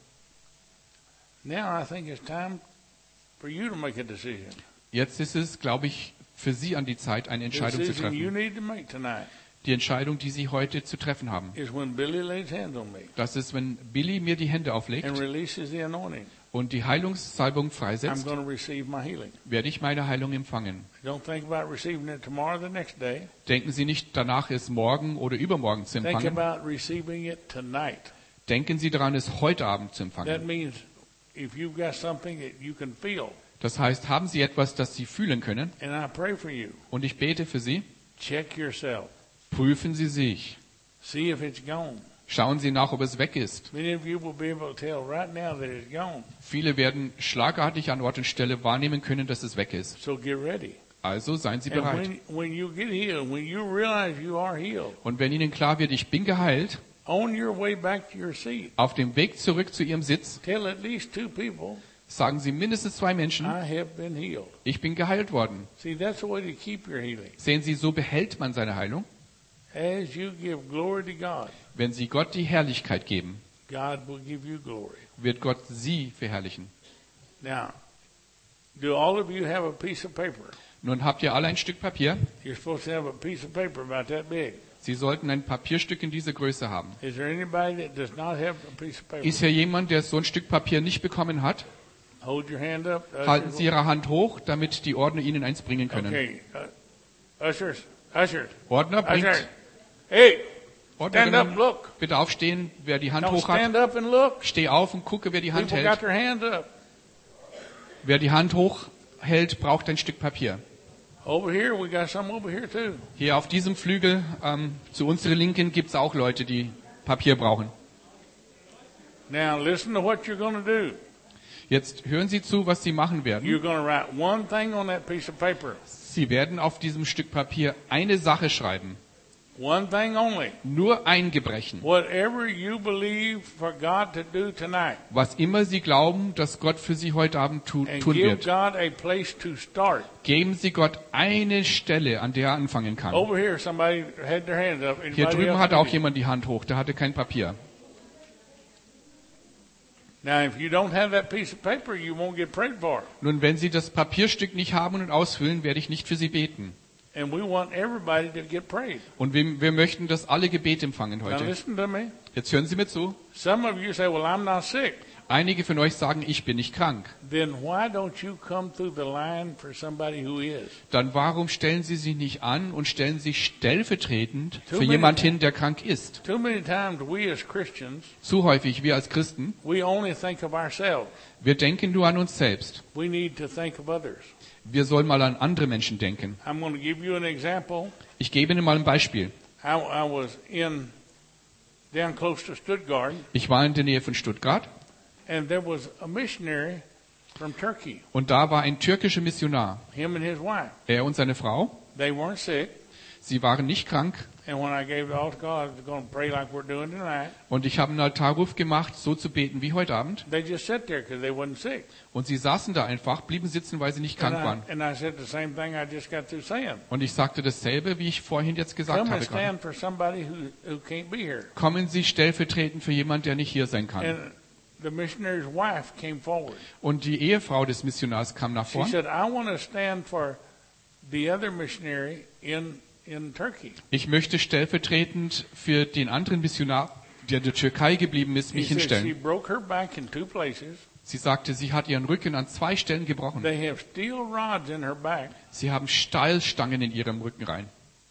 Now I think it's time for you to make a decision. Jetzt ist es, glaube ich, für Sie an die Zeit, eine The Entscheidung zu decision you treffen. need to make tonight Die Entscheidung, die Sie heute zu treffen haben. is when Billy lays hands on me Das ist, wenn Billy mir die Hände and auflegt releases the anointing, und die Heilungssalbung I'm freisetzt, going to receive my healing. werde ich meine Heilung empfangen. Don't think about receiving it tomorrow or the next day. Denken Sie nicht danach, es morgen oder übermorgen zu Think empfangen. about receiving it tonight. Denken Sie daran, es heute Abend zu That empfangen. means if you've got something that you can feel, Das heißt, haben Sie etwas, das Sie fühlen können, and I pray for you, und ich bete für Sie, check yourself. prüfen Sie sich. See if it's gone. Schauen Sie nach, ob es weg ist. Many of you will be able to tell right now that it's gone. Viele werden schlagartig an Ort und Stelle wahrnehmen können, dass es weg ist. So get ready. Also seien Sie And bereit. when, when you get healed, when you realize you are healed, Und wenn Ihnen klar wird, ich bin geheilt, on your way back to your seat, auf dem Weg zurück zu Ihrem Sitz, tell at least two people, sagen Sie mindestens zwei Menschen, I have been healed. ich bin geheilt worden. See, that's the way to keep your healing. Sehen Sie, so behält man seine Heilung. As you give glory to God, Wenn Sie Gott die Herrlichkeit geben, God will give you glory. wird Gott Sie verherrlichen. Now, do all of you have a piece of paper? Nun habt ihr alle ein Stück Papier. You're supposed to have a piece of paper about that big. Sie sollten ein Papierstück in dieser Größe haben. Is there anybody that does not have a piece of paper? Ist hier jemand, der so ein Stück Papier nicht bekommen hat? Hold your hand up. Halten Sie Ihre Hand hoch, damit die Ordner Ihnen eins bringen können. Okay. Uh, ushers, ushers, Ordner, bringt. ushers. Hey, Ordner, stand up, genommen. look. Bitte aufstehen, wer die Hand Don't hoch hat. stand up and look. Steh auf und gucke, wer die Hand People got hält. their hands up. Wer die Hand hoch hält, braucht ein Stück Papier. Over here, we got some over here too. Hier auf diesem Flügel, ähm, zu unserer Linken, gibt es auch Leute, die Papier brauchen. Now listen to what you're going to do. Jetzt hören Sie zu, was Sie machen werden. You're going to write one thing on that piece of paper. Sie werden auf diesem Stück Papier eine Sache schreiben. One thing only. Nur ein Gebrechen. Whatever you believe for God to do tonight. Was immer Sie glauben, dass Gott für Sie heute Abend tu And tun give wird. God a place to start. Geben Sie Gott eine Stelle, an der er anfangen kann. Over here, somebody had their hands up. Hier Anybody drüben else hat auch need? jemand die Hand hoch, der hatte kein Papier. Now, if you don't have that piece of paper, you won't get prayed for. Nun, wenn Sie das Papierstück nicht haben und ausfüllen, werde ich nicht für Sie beten. And we want everybody to get prayed. Und wir, wir möchten, dass alle Gebet empfangen Now heute. listen to me. Jetzt hören Sie mir zu. Some of you say, well, I'm not sick. Einige von euch sagen, ich bin nicht krank. Then why don't you come through the line for somebody who is? Dann warum stellen Sie sich nicht an und stellen sich stellvertretend Too für many- jemand hin, der krank ist? Too many times we as Christians, Zu häufig, wir als Christen, we only think of ourselves. wir denken nur an uns selbst. We need to think of others. Wir sollen mal an andere Menschen denken. I'm going to give you an example. Ich gebe Ihnen mal ein Beispiel. I, I was in down close to Stuttgart, Ich war in der Nähe von Stuttgart and there was a missionary from Turkey. und da war ein türkischer Missionar. Him and his wife. Er und seine Frau, They weren't sick, sie waren nicht krank and when I gave the altar call, I was going to pray like we're doing tonight. und ich habe einen Altarruf gemacht, so zu beten wie heute Abend. They just sat there because they wasn't sick. Und sie saßen da einfach, blieben sitzen, weil sie nicht krank And waren. I, and I said the same thing I just got through saying. Und ich sagte dasselbe, wie ich vorhin jetzt gesagt Come and habe. gerade. stand for somebody who, who can't be here. Kommen Sie stellvertretend für jemanden, der nicht hier sein kann. And the missionary's wife came forward. Und die Ehefrau des Missionars kam nach She vorn. said, I want to stand for the other missionary in, in Turkey. Ich möchte stellvertretend für den anderen Missionar, der in der Türkei geblieben ist, He mich said she hinstellen. broke her back in two places. Sie sagte, sie hat ihren Rücken an zwei Stellen gebrochen. They have steel rods in her back. Sie haben Stahlstangen in ihrem Rücken rein.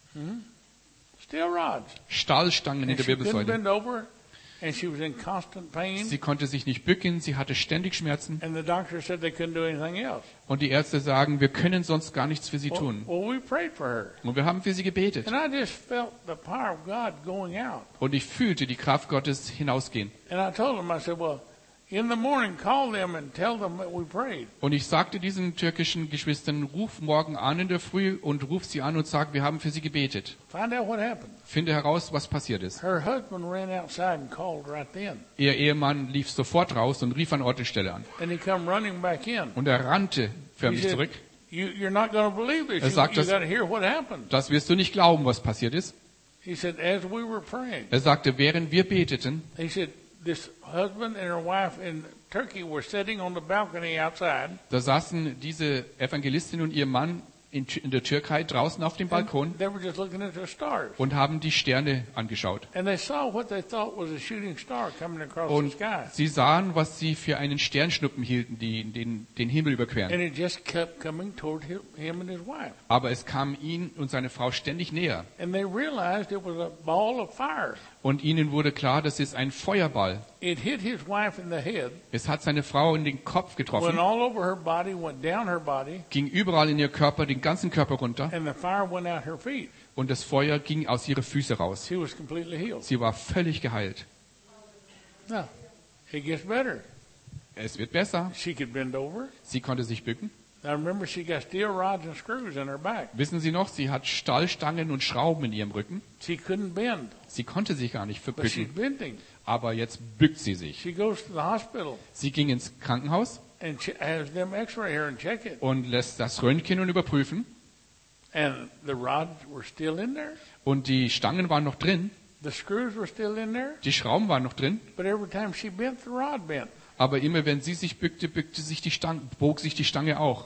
Steel rods. Stahlstangen in And der she couldn't Wirbelsäule. bend over, and she was in constant pain. Sie konnte sich nicht bücken, sie hatte ständig Schmerzen. And the doctor said they couldn't do anything else. Und die Ärzte sagen, wir können sonst gar nichts für sie Well, tun. well, we prayed for her. Und wir haben für sie gebetet. And I just felt the power of God going out. Und ich fühlte die Kraft Gottes hinausgehen. And I told him, I said, well, in the morning, call them and tell them that we prayed. Und ich sagte diesen türkischen Geschwistern, ruf morgen an in der Früh und ruf sie an und sag, wir haben für sie gebetet. Find out what happened. Finde heraus, was passiert ist. Her husband ran outside and called right then. Ihr Ehemann lief sofort raus und rief an Ort und Stelle an. And he come running back in. Und er rannte He förmlich said, zurück. you, you're not going to believe this. Er You, sagt, you das- got to hear what happened. Das wirst du nicht glauben, was passiert ist. He said, as we were praying, Er sagte, während wir beteten, he said, this husband and her wife in Turkey were sitting on the balcony outside. da saßen diese Evangelistin und ihr Mann in, in der Türkei draußen auf dem Balkon They were just looking at the stars. und haben die Sterne angeschaut. And they saw what they thought was a shooting star coming across the Und sky. sie sahen, was sie für einen Sternschnuppen hielten, die den, den Himmel überqueren. And it just kept coming toward him, him and his wife. Aber es kam ihn und seine Frau ständig näher. And they realized it was a ball of fire. Und ihnen wurde klar, das ist ein Feuerball. It hit his wife in the head, Es hat seine Frau in den Kopf went getroffen, all over her body, went down her body, ging überall in ihr Körper, den ganzen Körper runter and the fire went out her feet. und das Feuer ging aus ihren Füßen raus. She was completely healed. Sie war völlig geheilt. Now, it gets better. Es wird besser. She could bend over. Sie konnte sich bücken. Now remember, she got steel rods and screws in her back. Wissen Sie noch, sie hat Stahlstangen und Schrauben in ihrem Rücken. She couldn't bend, Sie konnte sich gar nicht but she's verbücken. bending. Aber jetzt bückt sie sich. She goes to the hospital Sie ging ins Krankenhaus and ch- has them x-ray her and check it. und lässt das Röntgen und überprüfen. And the rods were still in there. Und die Stangen waren noch drin. The screws were still in there. Die Schrauben waren noch drin. But every time she bent, the rod bent. Aber immer wenn sie sich bückte, bückte sich die Stange, bog sich die Stange auch.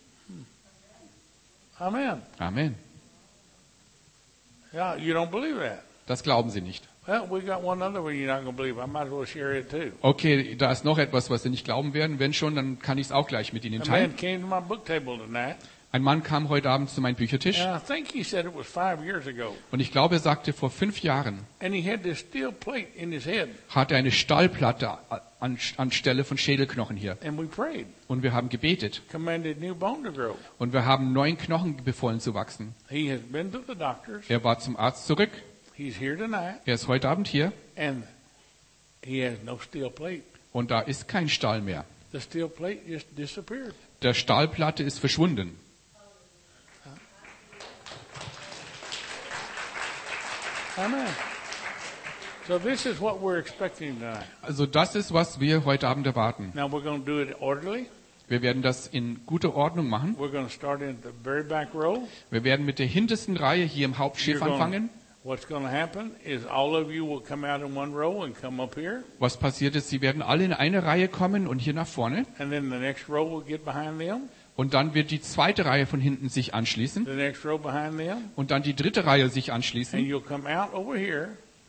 Amen. Amen. Yeah, you don't believe that. Das glauben sie nicht. Well, we got one other one you're not going to believe. I might as well share it too. Okay, da ist noch etwas, was sie nicht glauben werden. Wenn schon, dann kann ich es auch gleich mit Ihnen A teilen. man came to my book table tonight, Ein Mann kam heute Abend zu meinem Büchertisch and I think he said it was five years ago. und ich glaube, er sagte, vor fünf Jahren And he had this steel plate in his head, hatte er eine Stahlplatte an, anstelle von Schädelknochen hier. and we prayed, Und wir haben gebetet. commanded new bone to grow. Und wir haben neuen Knochen befohlen zu wachsen. He has been to the doctors. Er war zum Arzt zurück. He's here tonight, Er ist heute Abend hier. and he has no steel plate. Und da ist kein Stahl mehr. The steel plate just disappeared. Der Stahlplatte ist verschwunden. Amen. So this is what we're expecting tonight. Also das ist, was wir heute Abend erwarten. Now we're going to do it orderly. Wir werden das in guter Ordnung machen. We're going to start in the very back row. Wir werden mit der hintersten Reihe hier im Hauptschiff You're gonna- anfangen. What's going to happen is all of you will come out in one row and come up here, Was passiert ist, sie werden alle in eine Reihe kommen und hier nach vorne. and then the next row will get behind them, Und dann wird die zweite Reihe von hinten sich anschließen. the next row behind them, Und dann die dritte Reihe sich and anschließen. you'll come out over here,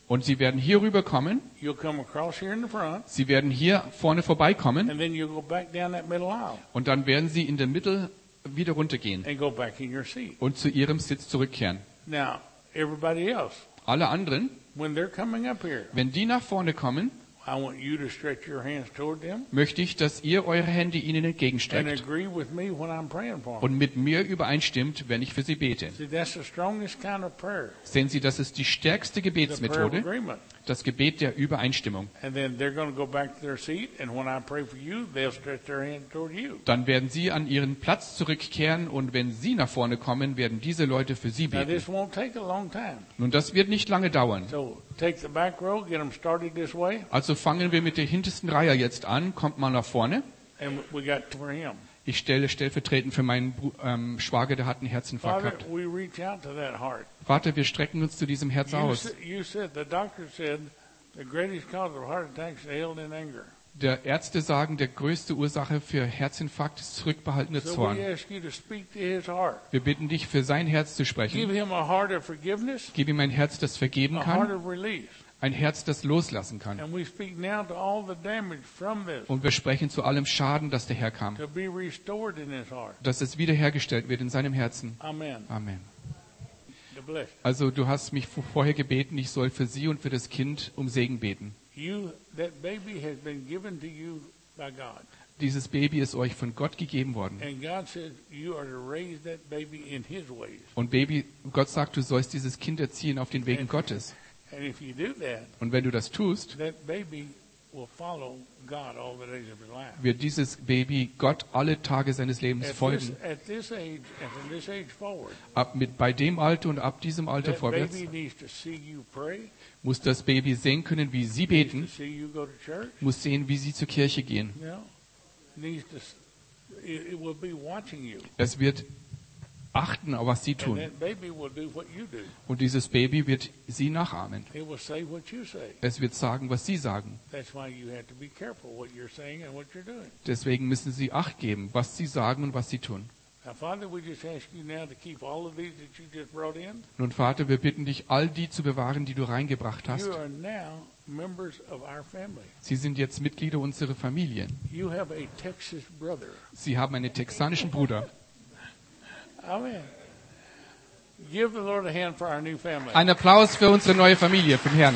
Und sie werden hier rüberkommen. You'll come across here in the front. Sie werden hier vorne vorbeikommen. And then you'll go back down that middle aisle. Und dann werden sie in der Mitte wieder runtergehen. And go back in your seat. Und zu ihrem Sitz zurückkehren. Now, everybody else. Alle anderen, when they're coming up here, wenn die nach vorne kommen, I want you to stretch your hands toward them. Möchte ich, dass ihr eure Hände ihnen entgegenstreckt. And agree with me when I'm praying for them. Und mit mir übereinstimmt, wenn ich für sie bete. See, that's the strongest kind of prayer. Sehen Sie, das ist die stärkste Gebetsmethode, das Gebet der Übereinstimmung. And then they're going to go back to their seat, and when I pray for you, they'll stretch their hand toward you. Dann werden sie an ihren Platz zurückkehren, und wenn sie nach vorne kommen, werden diese Leute für sie Now, beten. this won't take a long time. Nun, das wird nicht lange dauern. So, take the back row, get them started this way. Also fangen wir mit der hintersten Reihe jetzt an. Kommt mal nach vorne. And we got for him. Ich stelle stellvertretend für meinen ähm, Schwager, der hat einen Herzinfarkt Father, gehabt. we reach out to that heart. Vater, wir strecken uns zu diesem Herz You, aus. sa- you said, the doctor said, the greatest cause of heart attacks is held in anger. Der Ärzte sagen, der größte Ursache für Herzinfarkt ist zurückbehaltener So Zorn. we ask you to speak to his heart. Wir bitten dich, für sein Herz zu Give sprechen. him a heart of forgiveness, Gib ihm ein Herz, das vergeben a heart kann, of release. ein Herz, das loslassen kann. And we speak now to all the damage from this, Und wir sprechen zu allem Schaden, das daherkam, to be restored in his heart. dass es wiederhergestellt wird in seinem Herzen. Amen. Amen. God bless. Also du hast mich vorher gebeten, ich soll für sie und für das Kind um Segen beten. You, that baby has been given to you by God. Dieses Baby ist euch von Gott gegeben worden. And God says you are to raise that baby in his ways. Und Baby, Gott sagt, du sollst dieses Kind erziehen auf den Wegen Gottes. And if you do that, Und wenn du das tust, that baby will follow God all the days of his life. wird dieses Baby Gott alle Tage seines Lebens At this, folgen. at this age, and from this age forward, Ab mit, bei dem Alter und ab diesem Alter that vorwärts baby needs to see you pray, muss das Baby sehen können, wie sie needs beten, to see you go to church, muss sehen, wie sie zur Kirche gehen. you know, needs to, s- it, it will be watching you. Es wird achten, auf was sie And tun. that baby will do what you do. Und dieses Baby wird sie nachahmen. It will say what you say. Es wird sagen, was sie sagen. That's why you have to be careful what you're saying and what you're doing. Deswegen müssen sie Acht geben, was sie sagen und was sie tun. Now, Father, we just ask you now to keep all of these that you just brought in. Nun, Vater, wir bitten dich, all die zu bewahren, die du reingebracht hast. You are now members of our family. Sie sind jetzt Mitglieder unserer Familie. You have a Texas brother. Sie haben einen texanischen Bruder. Amen. Give the Lord a hand for our new family. Ein Applaus für unsere neue Familie, für den Herrn.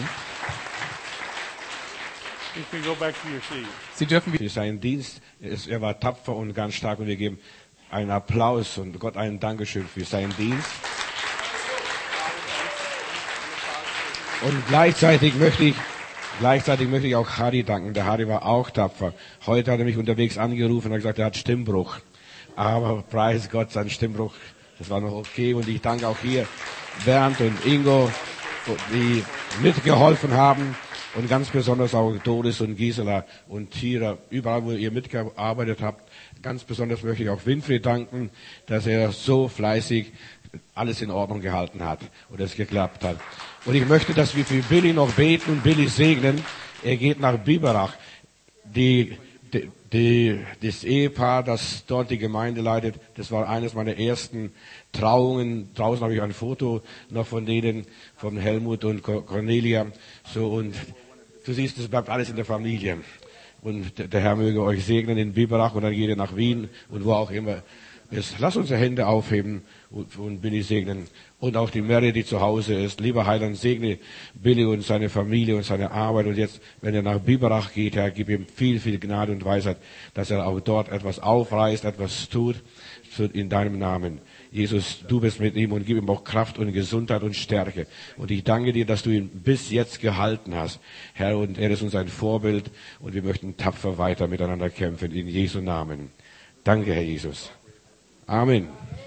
You can go back to your seat. Sie dürfen wieder. Für seinen Dienst. Es- Er war tapfer und ganz stark, und wir geben einen Applaus und Gott einen Dankeschön für seinen Dienst. Und gleichzeitig möchte ich, gleichzeitig möchte ich auch Harry danken. Der Harry war auch tapfer. Heute hat er mich unterwegs angerufen und hat gesagt, er hat Stimmbruch. Aber preis Gott, sein Stimmbruch, das war noch okay. Und ich danke auch hier Bernd und Ingo, die mitgeholfen haben. Und ganz besonders auch Doris und Gisela und Tira, überall, wo ihr mitgearbeitet habt. Ganz besonders möchte ich auch Winfried danken, dass er so fleißig alles in Ordnung gehalten hat und es geklappt hat. Und ich möchte, dass wir für Billy noch beten und Billy segnen. Er geht nach Biberach. Die, die, die, das Ehepaar, das dort die Gemeinde leitet, das war eines meiner ersten Trauungen. Draußen habe ich ein Foto noch von denen, von Helmut und Cornelia. So, und du siehst, es bleibt alles in der Familie. Und der Herr möge euch segnen in Biberach, und dann geht ihr nach Wien und wo auch immer. Jetzt lasst unsere Hände aufheben und, und Billy segnen. Und auch die Mary, die zu Hause ist. Lieber Heiland, segne Billy und seine Familie und seine Arbeit. Und jetzt, wenn er nach Biberach geht, Herr, gib ihm viel, viel Gnade und Weisheit, dass er auch dort etwas aufreißt, etwas tut in deinem Namen. Jesus, du bist mit ihm, und gib ihm auch Kraft und Gesundheit und Stärke. Und ich danke dir, dass du ihn bis jetzt gehalten hast, Herr, und er ist uns ein Vorbild, und wir möchten tapfer weiter miteinander kämpfen in Jesu Namen. Danke, Herr Jesus. Amen.